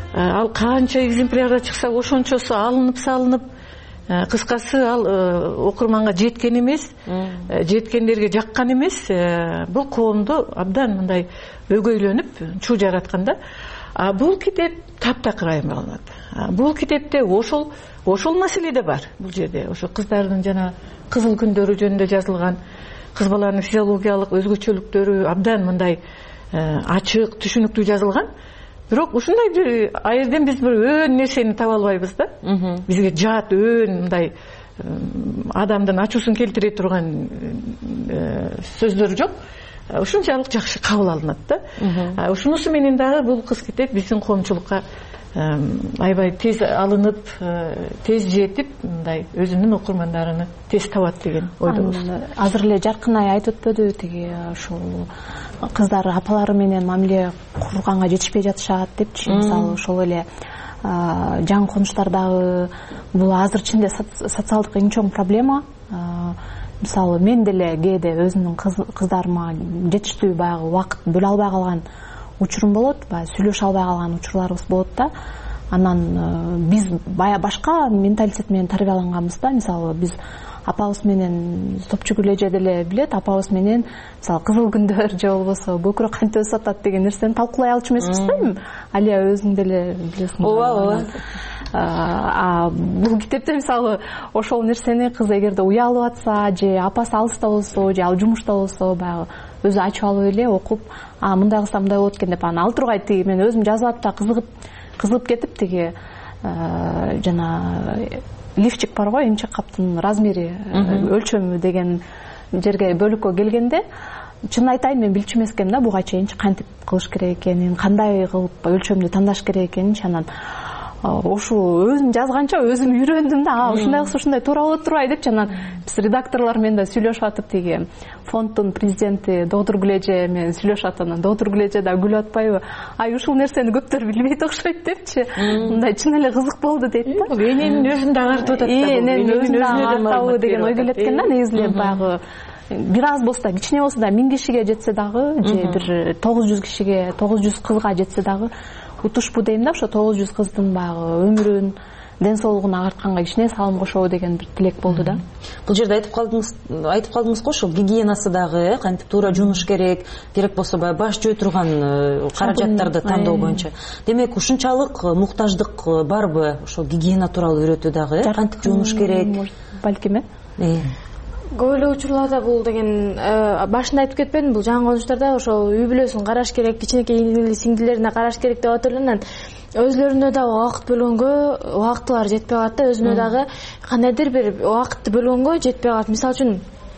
ал канча экземплярда чыкса ошончосу алынып салынып, кыскасы ал окурманга жеткен эмес, жеткендерге жаккан эмес. Бул коомду абдан мындай өгөйлөнүп чуу жараткан да. Бул китеп таптакыр аябаланат. Бул китепте ошол маселе да бар. Бул жерде ошо кыздардын жана кызыл күндөрү жөнүндө жазылган, кыз баланын физиологиялык өзгөчөлүктөрү абдан мындай ачык, түшүнүктүү жазылган. Бирок ушундай бир айырдан биз бир өн нерсени таба албайбыз да. Бизге жат өн мындай адамдын ачуусун келтире турган сөздөр жок. Ушунчалык жакшы кабыл алынат да. Ушунусу менен дагы бул кыз китеп биздин коомчулукка аябай тез алынып, тез жетип, мындай өзүнүн окурмандарыны тез табат деген ойдобуз. Азыр эле Жаркынай айтып өтпөдү, тиги ушул кыздар апалары менен мамиле курганга жетишпей жатышат депчи. Мисалы ошол эле жаңы конуштардагы бул азыр чынында социалдык эң чоң проблема. Мисалы мен деле кээде өзүмдүн кыздарыма жетиштүү баягы убакыт бөлө албай калган учурум болот, баягы сүйлөшө албай калган учурларыбыз болот да. Анан биз башка менталитет менен тарбияланганбыз да. Мисалы биз апабыз менен Топчугүл эже деле билет, апабыз менен мисалы кызыл күндөр же болбосо көкүрөк кантип өсүп атат деген нерсени талкуулай алчу эмеспиз да эми. Алия өзүң деле билесиң. Ооба. Бул китепте мисалы ошол нерсени кыз эгерде уялып атса же апасы алыста болсо же ал жумушта болсо баягы өзү ачып алып эле окуп, мындай кылсам мындай болот экен деп анан ал тургай тиги мен өзүм жазып атып кызыгып кетип тиги жана лифчик бар го, эмчек каптын размери, өлчөмү деген жерге бөлүккө келгенде чын айтайын мен билчү эмес экенмин да буга чейинчи кантип кылыш керек экенин, кандай кылып өлчөмдү тандаш керек экенинчи. Анан ошо өзүм жазганча өзүм үйрөндүм да, ушундай кылса ушундай туура болот турбай депчи. Анан биз редакторлор менен да сүйлөшүп атып, тиги фонддун президенти доктур Гүлэже менен сүйлөшүп атып, анан доктур Гүлэже да күлүп атпайбы, ай ушул нерсени көптөр билбейт окшойт депчи. Мындай чын эле кызык болду дейт да. Эненин өзүн да агартып атат да. Эненин өзүн да агартабы деген ой келет экен да. Негизи эле баягы бир аз болсо да, кичине болсо да 1000 кишиге жетсе дагы же бир 900 кишиге, 900 кызга жетсе дагы утушпу дейм да. Ошо 900 кыздын баягы өмүрүн, ден соолугун агартканга кичине салым кошобу деген бир тилек болду да. Бул жерде айтып калдыңыз го, ошол гигиенасы дагы кантип туура жуунуш керек болсо баягы баш жөө турган каражаттарды тандоо боюнча. Демек ушунчалык муктаждык барбы ошол гигиена тууралуу үйрөтүү дагы, кантип жуунуш керек? Балким көп эле учурларда бул деген башында айтып кетпедимби, бул жаңы конуштарда ошол үй бүлөсүн караш керек, кичинекей ингили сиңдилерине караш керек деп атып эле. Анан өзүлөрүнө дагы убакыт бөлгөнгө убактылары жетпей калат да, өзүнө дагы кандайдыр бир убакытты бөлгөнгө жетпей калат. Мисалы үчүн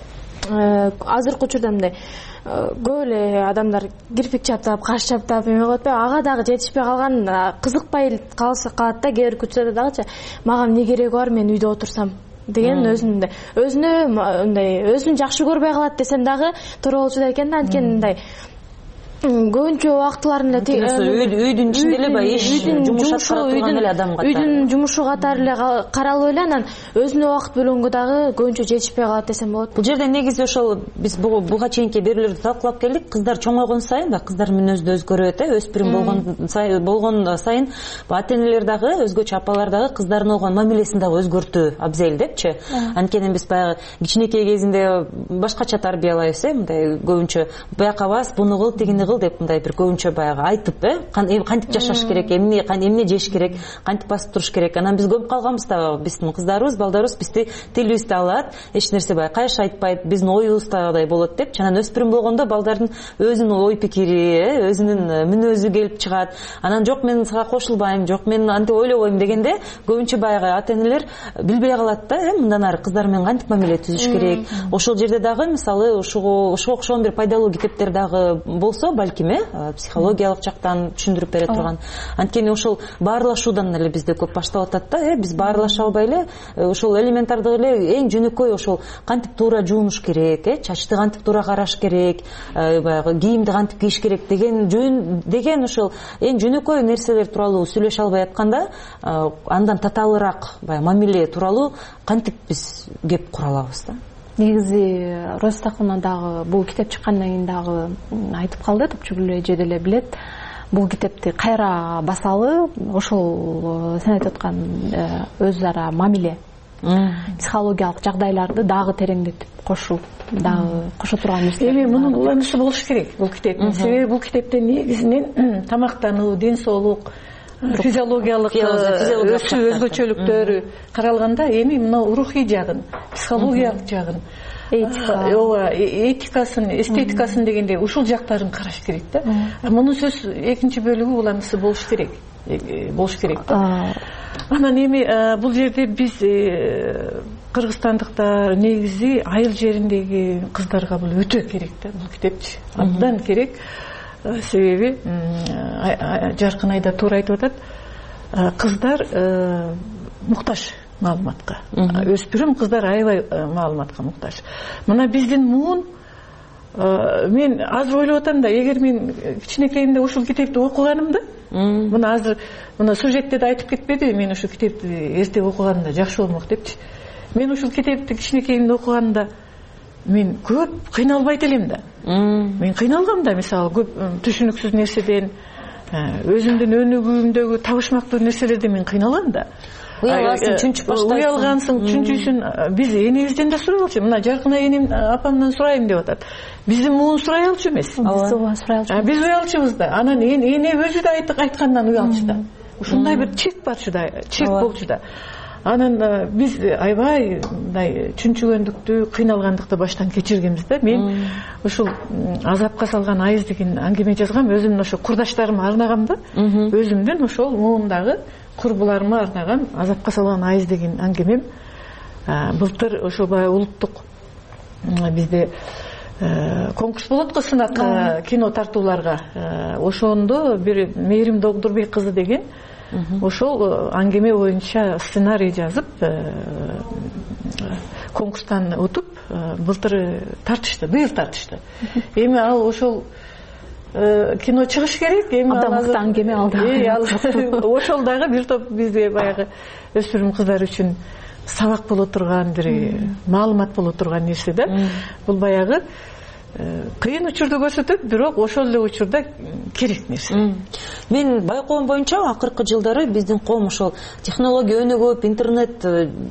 азыркы учурда мындай көп эле адамдар кирпик чаптап, каш чаптап эме кылып атпайбы, ага дагы жетишпей калган, кызыкпай калат да. Кээ бир учурда дагычы мага эмне кереги бар мен үйдө отурсам деген өзүнө мындай өзүн жакшы көрбөй калат десем дагы туура болчу да экен да. Анткени мындай көбүнчө убактыларын эле үйдүн ичинде эле баягы иш жумуш аткара турган эле адам катары, үйдүн жумушу катары эле каралып эле, анан өзүнө убакыт бөлгөнгө дагы көбүнчө жетишпей калат десем болот. Бул жерде негизи ошол биз буга чейинки берүүлөрдү талкуулап келдик. Кыздар чоңойгон сайын баягы кыздардын мүнөзү өзгөрөт, өспүрүм болгон сайын ата-энелер дагы, өзгөчө апалар дагы кыздарына болгон мамилесин дагы өзгөртүү абзел депчи. Анткени биз баягы кичинекей кезинде башкача тарбиялайбыз, мындай көбүнчө бияка бас, буну кыл, тигини деп мындай бир көбүнчө баягы айтып, кантип жашаш керек, эмне жеш керек, кантип басып туруш керек. Анан биз көп калганбыз да, биздин кыздарыбыз, балдарыбыз бизди тилибизди алат, эч нерсе баягы кайшы айтпайт, биздин оюбуз дагы болот деп. Анан өспүрүм болгондо балдардын өзүнүн ой пикири, өзүнүн мүнөзү келип чыгат. Анан жок мен сага кошулбайм, жок мен антип ойлобойм дегенде көбүнчө баягы ата-энелер билбей калат да, мындан ары кыздар менен кантип мамиле түзүш керек. Ошол жерде дагы мисалы ошого окшогон бир пайдалуу китептер дагы болсо, балким психологиялык жактан түшүндүрүп бере турган. Анткени ошол баарлашуудан эле бизде көп баштап атат да. Биз баарлаша албай эле ошол элементардык эле эң жөнөкөй ошол кантип туура жуунуш керек, чачты кантип туура караш керек, баягы кийимди кантип кийиш керек деген ошол эң жөнөкөй нерселер тууралуу сүйлөшө албай атканда, андан татаалыраак баягы мамиле тууралуу кантип биз кеп кура алабыз да. Негизи Роза Стахунова дагы бул китеп чыккандан кийин дагы айтып калды, Топчугүл эже деле билет. бул китепти кайра басалы, ошол сен айтып аткан өз ара мамиле, психологиялык жагдайларды дагы тереңдетип кошуу, дагы кошо турган нерсе. Эми мунун уланышы болуш керек бул китептин. Себеби бул китепте негизинен тамактануу, ден соолук, физиологиялык өзгөчөлүктөрү каралганда, эми мына рухий жагын, психологиялык жагын, этикасын, эстетикасын дегенде ушул жактарын караш керек да. Мунун сөз экинчи бөлүгү уланысы болуш керек. Анан эми бул жерде биз кыргызстандыктар негизи айыл жериндеги кыздарга бул өтө керек да, бул китепчи. Абдан керек. Себеби Жаркын айда туура айтып атат, кыздар муктаж маалыматка. Өспүрүм кыздар аябай маалыматка муктаж. Мына биздин муун, мен азыр ойлоп атам да, эгер мен кичинекейимде ушул китепти окуганымда, мына азыр мына сюжетте да айтып кетпеди, мен ушул китепти эрте окуганда жакшы болмок депчи. Мен ушул китепти кичинекейимде окуганда мен көп кыйналбайт элем да. Мен кыйналгам да, мисалы көп түшүнүксүз нерседен, өзүмдүн өнүгүүмдөгү табышмактуу нерселерден мен кыйналам да. Уялгансың, чүнчүп баштайсың. Уялгансың, чүнчүсүн биз энебизден да сурай алчу. Мына Жаркын энем апамдан сурайм деп атат. Биздин муун сурай алчу эмес. Биз уялчубуз да. Анан эне өзү да айткандан уялчу да. Ушундай бир чек барчу да, чек болчу да. Анан биз аябай мындай чүнчүгөндүктү, кыйналгандыкты баштан кечиргенбиз да. Мен ушул азапка салган айыз деген аңгеме жазгам, өзүмдүн ошо курдаштарыма арнагам да. Өзүмдүн ошол муундагы курбуларыма арнаган азапка салган айыз деген аңгемем. Былтыр ошо баягы улуттук бизде конкурс болот го, сынак кино тартууларга. Ошондо бир Мээрим Догдурбек кызы деген ошол аңгеме боюнча сценарий жазып, конкурстан өтүп, былтыр тартышты, быйыл тартышты. Эми ал ошол кино чыгыш керек, эми мыкты аңгеме алды. Ошол дагы бир топ бизде баягы өспүрүм кыздар үчүн сабак боло турган, бир маалымат боло турган нерсе да. Бул баягы кыйын учурду көрсөтөт, бирок ошол эле учурда керек нерсе. Мен байкоом боюнча акыркы жылдары биздин коом ошол технология өнүгүп, интернет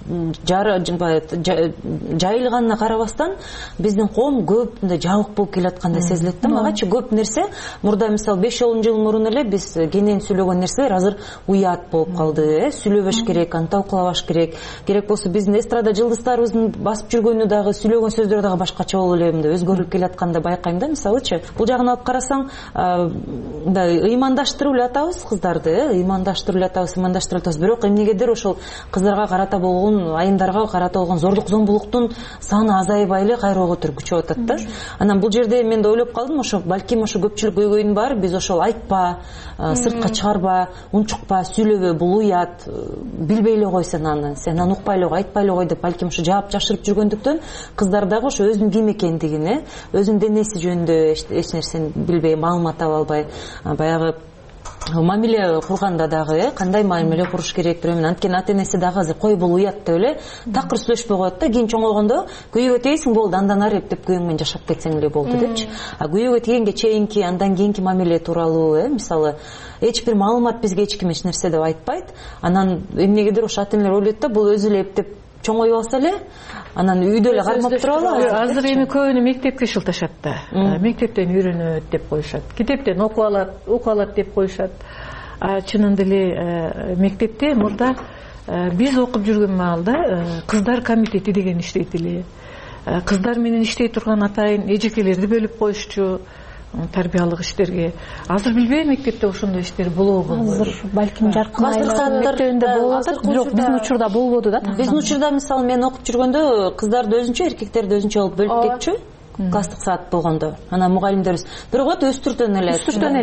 жайылганына карабастан биздин коом көп мындай жабык болуп келаткандай сезилет да. Магачы көп нерсе мурда, мисалы 5-10 жыл мурун эле биз кенен сүйлөгөн нерселер азыр уят болуп калды. Сүйлөбөш керек, аны талкуулабаш керек. Керек болсо биздин эстрада жылдыздарыбыздын басып жүргөнү дагы, сүйлөгөн сөздөрү дагы башкача болуп эле мындай өзгөрүлүп келатканда байкайм да. Мисалычы, бул жагын алып карасаң, мындай ыймандаштырып эле атабыз кыздарды, ыймандаштырып эле атабыз, бирок эмнегедир ошол кыздарга карата болгон, айымдарга карата болгон зордук зомбулуктун саны азайбай эле кайра көтөргүчү атат да. Анан бул жерде мен да ойлоп калдым, ошо балким ошо көпчүлүк көйгөйдүн баары биз ошол айтпа, сыртка чыгарба, унчукпа, сүйлөбө, бул уят, билбей эле кой сен аны укпай эле кой, айтпай эле кой деп балким ошо жаап жашырып жүргөндүктөн кыздар дагы ошо өзүнүн ким экендигин, өзүнүн денеси жөнүндө эч нерсени билбей, маалымат ала албай, баягы мамиле курганда дагы кандай мамиле куруш керек, бирөө менен анткени ата-энеси дагы азыр кой бул уят деп эле такыр сүйлөшпөй коет да. Кийин чоңойгондо күйөөгө тийсиң, болду, андан ары эптеп күйөөң менен жашап кетсең эле болду депчи. Күйөөгө тийгенге чейинки, андан кийинки мамиле тууралуу, мисалы эч бир маалымат бизге эч ким эч нерсе деп айтпайт. Анан эмнегедир ошо ата-энелер ойлойт да, бул өзү эле эптеп чоңоюп алса эле, анан үйдө эле кармап тура алабы. Азыр эми көбүнө мектепке шылташат да. Мектептен үйрөнөт деп коюшат. Китептен окуп алат деп коюшат. Чынында эле мектепте мурда биз окуп жүргөн маалда кыздар комитети деген иштейт эле. Кыздар менен иштей турган атайын эжекелерди бөлүп коюшчу тарбиялык иштерге. Азыр билбейм мектепте ошондой иштер болобу? Азыр балким Жаркын мектебинде болуп атат, бирок биздин учурда болбоду да. Биздин учурда мисалы мен окуп жүргөндө кыздарды өзүнчө, эркектерди өзүнчө болуп бөлүп кетчү. Класстык саат болгондо. Анан мугалимдерибиз бирок өстүртөн эле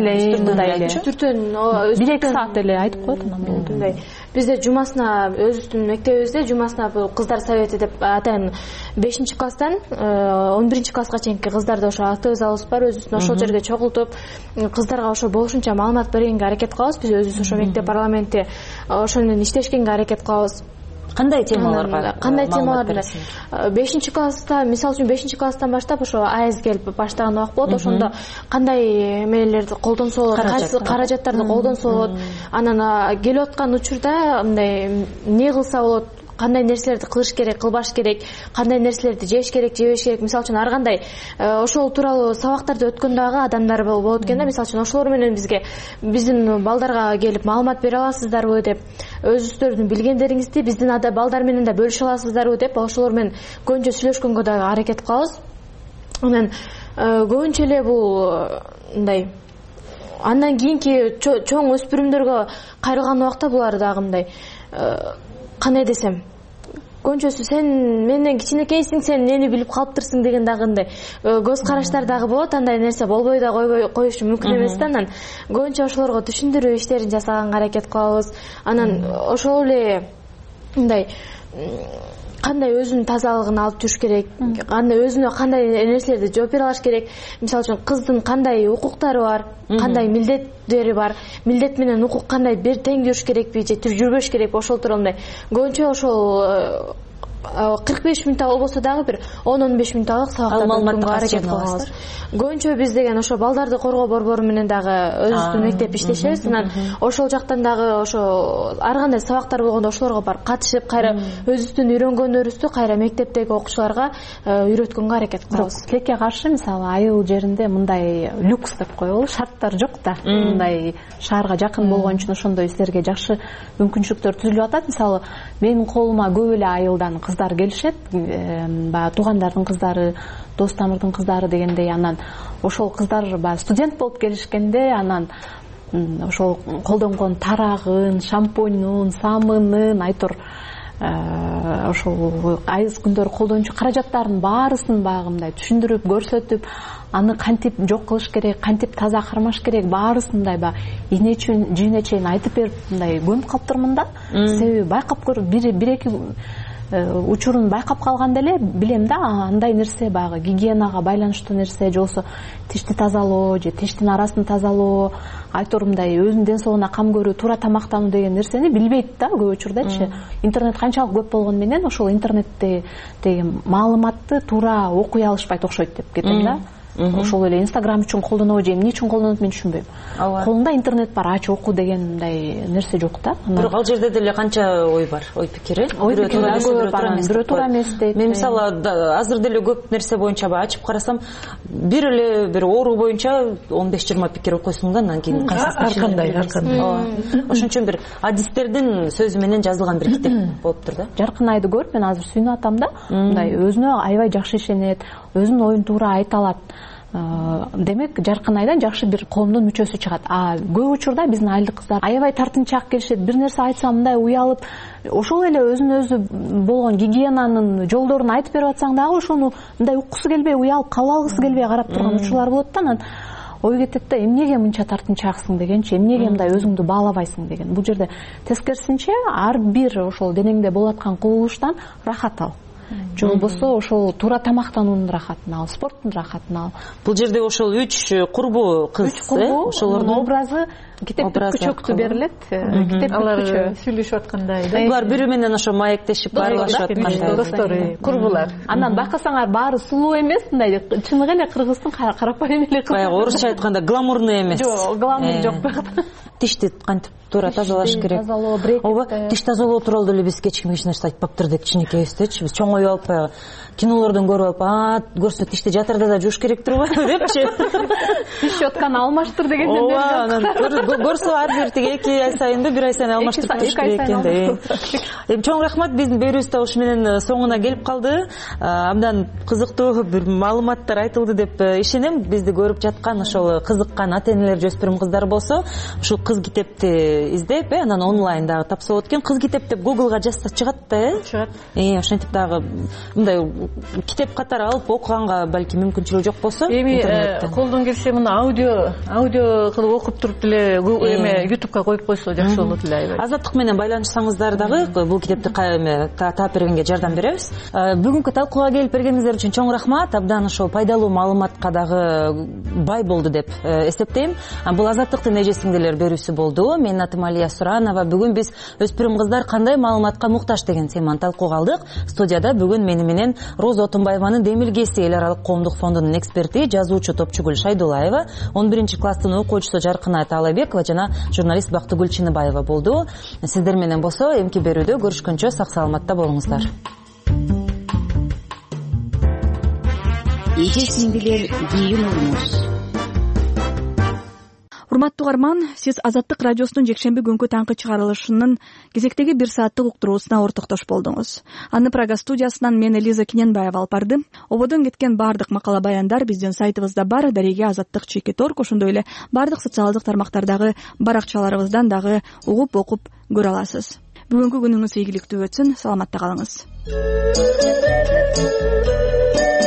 бир эки саат эле айтып коет, анан болду. Бизде жумасына, өзүбүздүн мектебибизде жумасына бул кыздар совети деп атайын 5-класстан 11-класска чейинки кыздарды ошо актив залыбыз бар, өзүбүздүн ошол жерге чогултуп, кыздарга ошо болушунча маалымат бергенге аракет кылабыз. Биз өзүбүз ошо мектеп парламентте ошол менен иштешкенге аракет кылабыз. Кандай темаларга? Кандай темаларга? 5-класста, мисалы үчүн 5-класстан баштап ошо АЭС келип баштаган убак болот. Ошондо кандай эмелерди колдонсо болот, кайсы каражаттарды колдонсо болот. Анан келип аткан учурда мындай эмне кылса болот, кандай нерселерди кылыш керек, кылбаш керек, кандай нерселерди жеш керек, жебеш керек. Мисалы үчүн ар кандай ошол тууралуу сабактарды өткөндөгү адамдар болот экен да. Мисалы үчүн ошолор менен биздин балдарга келип маалымат бере аласыздарбы деп, өзүңүздөрдүн билгендериңизди биздин балдар менен да бөлүшө аласыздарбы деп ошолор менен көбүнчө сүйлөшкөнгө дагы аракет кылабыз. Анан көбүнчө эле бул мындай андан кийинки чоң өспүрүмдөргө кайрылган убакта булар дагы мындай кандай десем, көбүнчөсү сен менден кичинекейсиң, сен эмнени билип калыптырсың деген дагы мындай көз караштар дагы болот. Андай нерсе болбой да коюшу мүмкүн эмес да. Анан көбүнчө ошолорго түшүндүрүү иштерин жасаганга аракет кылабыз. Анан ошол эле мындай кандай өзүнүн тазалыгын алып жүрүш керек, кандай өзүнө кандай нерселерди жооп бере алыш керек. Мисалы үчүн кыздын кандай укуктары бар, кандай милдеттери бар, милдет менен укук кандай тең жүрүш керекпи же жүрбөш керекпи, ошол тууралуу мындай көбүнчө ошол 45 мүнөт болбосо дагы бир 10-15 мүнөт сабактарды өткөнгө аракет кылабыз. Көбүнчө биз деген ошо балдарды коргоо борбору менен дагы өзүбүздүн мектеп иштешебиз. Анан ошол жактан дагы ошо ар кандай сабактар болгондо ошолорго барып катышып, кайра өзүбүздүн үйрөнгөнүбүздү кайра мектептеги окуучуларга үйрөткөнгө аракет кылабыз. Тилекке каршы мисалы айыл жеринде мындай люкс деп коелу, шарттар жок да. Мындай шаарга жакын болгон үчүн ошондой силерге жакшы мүмкүнчүлүктөр түзүлүп атат. Мисалы менин колума көп эле айылдан кыздар келишет, баягы туугандардын кыздары, дос тамырдын кыздары дегендей. Анан ошол кыздар баягы студент болуп келишкенде, анан ошол колдонгон тарагын, шампуньун, самынын, айтор ошол айыз күндөрү колдончу каражаттардын баарысын баягы мындай түшүндүрүп, көрсөтүп, аны кантип жок кылыш керек, кантип таза кармаш керек, баарысын мындай баягы ийне жийине чейин айтып берип мындай көнүп калыптырмын да. Себеби байкап көрүп бир-эки учурун байкап калганда эле билем да, андай нерсе баягы гигиенага байланыштуу нерсе, же болбосо тишти тазалоо же тиштин арасын тазалоо, айтор мындай өзүнүн ден соолугуна кам көрүү, туура тамактануу деген нерсени билбейт да көп учурдачы. Интернет канчалык көп болгону менен ошол интернетте деген маалыматты туура окуй алышпайт окшойт деп кетем да. Ошол эле Instagram үчүн колдонобу же эмне үчүн колдонот мен түшүнбөйм. Колунда интернет бар, ач оку деген мындай нерсе жок да. Бирок ал жерде деле канча ой бар, ой пикири. Бирөө туура эмес дейт. Мен мисалы азыр деле көп нерсе боюнча ачып карасам, бир оору боюнча 15-20 пикир окуйсуң да, анан кийин кайсысы ар кандай. Ошон үчүн бир адистердин сөзү менен жазылган бир китеп болуптур да. Жаркын Айды көрүп мен азыр сүйүнүп атам да. Мындай өзүнө аябай жакшы ишенет, өзүнүн оюн туура айта алат. Демек Жаркын Айдан жакшы бир коомдун мүчөсү чыгат. Көп учурда биздин айылдык кыздар аябай тартынчаак келишет, бир нерсе айтса мындай уялып, ошол эле өзүнө өзү болгон гигиенанын жолдорун айтып берип атсаң дагы ошону мындай уккусу келбей, уялып кабыл алгысы келбей карап турган учурлар болот да. Анан ой кетет да, эмнеге мынча тартынчааксың дегенчи, эмнеге мындай өзүңдү баалабайсың деген. Бул жерде тескерисинче ар бир ошол денеңде болуп аткан кубулуштан рахат ал. Же болбосо ошол туура тамактануунун рахатын ал, спорттун рахатын ал. Бул жерде ошол 3 курбу кыз, ошолордун образы китептик күчөктү берилет. Китептик күчө сүйлөшүп аткандай. Булар бири менен ошо маектешип баарлашып аткандай. Достор, курбулар. Анан байкасаңар баары сулуу эмес, мындай чыныгы эле кыргыздын карапайым эле кыз. Баягы орусча айтканда гламурный эмес. Жок, гламур жок. Тишти кантип туура тазалаш керек. Ооба, тиш тазалоо тууралуу деле биз эч кимге эч нерсе айтпаптыр деп кичинекейбиздечи. Биз чоңоюп алып баягы кинолордон көрүп алып, көрсө тишти жатырда да жууш керек турбайбы депчи. Тиш щетканы алмаштыр дегенден бери. Ооба, анан көрсө ар бир тиги 2 ай сайынбы, 1 ай сайын алмаштырып туруш керек экен. Эми чоң рахмат, биздин берүүбүз да ушу менен соңуна келип калды. Абдан кызыктуу бир маалыматтар айтылды деп ишенем. Бизди көрүп жаткан ошол кызыккан ата-энелер, жөспүрүм кыздар болсо, ушул кыз китепти издеп, анан онлайн дагы тапса болот экен. Кыз китеп деп Google'га жазса чыгат да, Чыгат. Ошентип дагы мындай китеп катары алып окуганга балки мүмкүнчүлүгү жок болсо, эми колдон келсе муну аудио кылып окуп туруп деле эме ютубка коюп койсо жакшы болот эле. Аябай Азаттык менен байланышсаңыздар дагы бул китепти таап бергенге жардам беребиз. Бүгүнкү талкууга келип бергениңиздер үчүн чоң рахмат. Абдан ошол пайдалуу маалыматка дагы бай болду деп эсептейм. Бул Азаттыктын эжесиңдилер берүүсү болду. Менин атым Алия Суранова. Бүгүн биз өспүрүм кыздар кандай маалыматка муктаж деген теманы талкууга алдык. Студияда бүгүн мени менен Роза Отунбаеванын Демилгеси эл аралык коомдук фондунун эксперти, жазуучу Топчугүл Шайдулаева, 11 класстын окуучусу Жаркынай Таалайбекова жана журналист Бактыгүл Чыныбаева болду. Сиздер менен болсо эмки берүүдө көрүшкөнчө сак саламатта болуңуздар. Эжесиңдилер кийин олуңуз. Урматтуу угарман, сиз Азаттык радиосунун жекшемби күнкү таңкы чыгарылышынын кезектеги 1 сааттык уктуруусуна ортоктош болдуңуз. Аны Прага студиясынан мен Элиза Киненбаева алып барды. Ободон кеткен бардык макала баяндар биздин сайтыбызда бар. Дареге Азаттык /org, ошондой эле бардык социалдык тармактардагы баракчаларыбыздан дагы угуп окуп көрө аласыз. Бүгүнкү күнүңүз ийгиликтүү өтсүн. Саламатта калыңыз.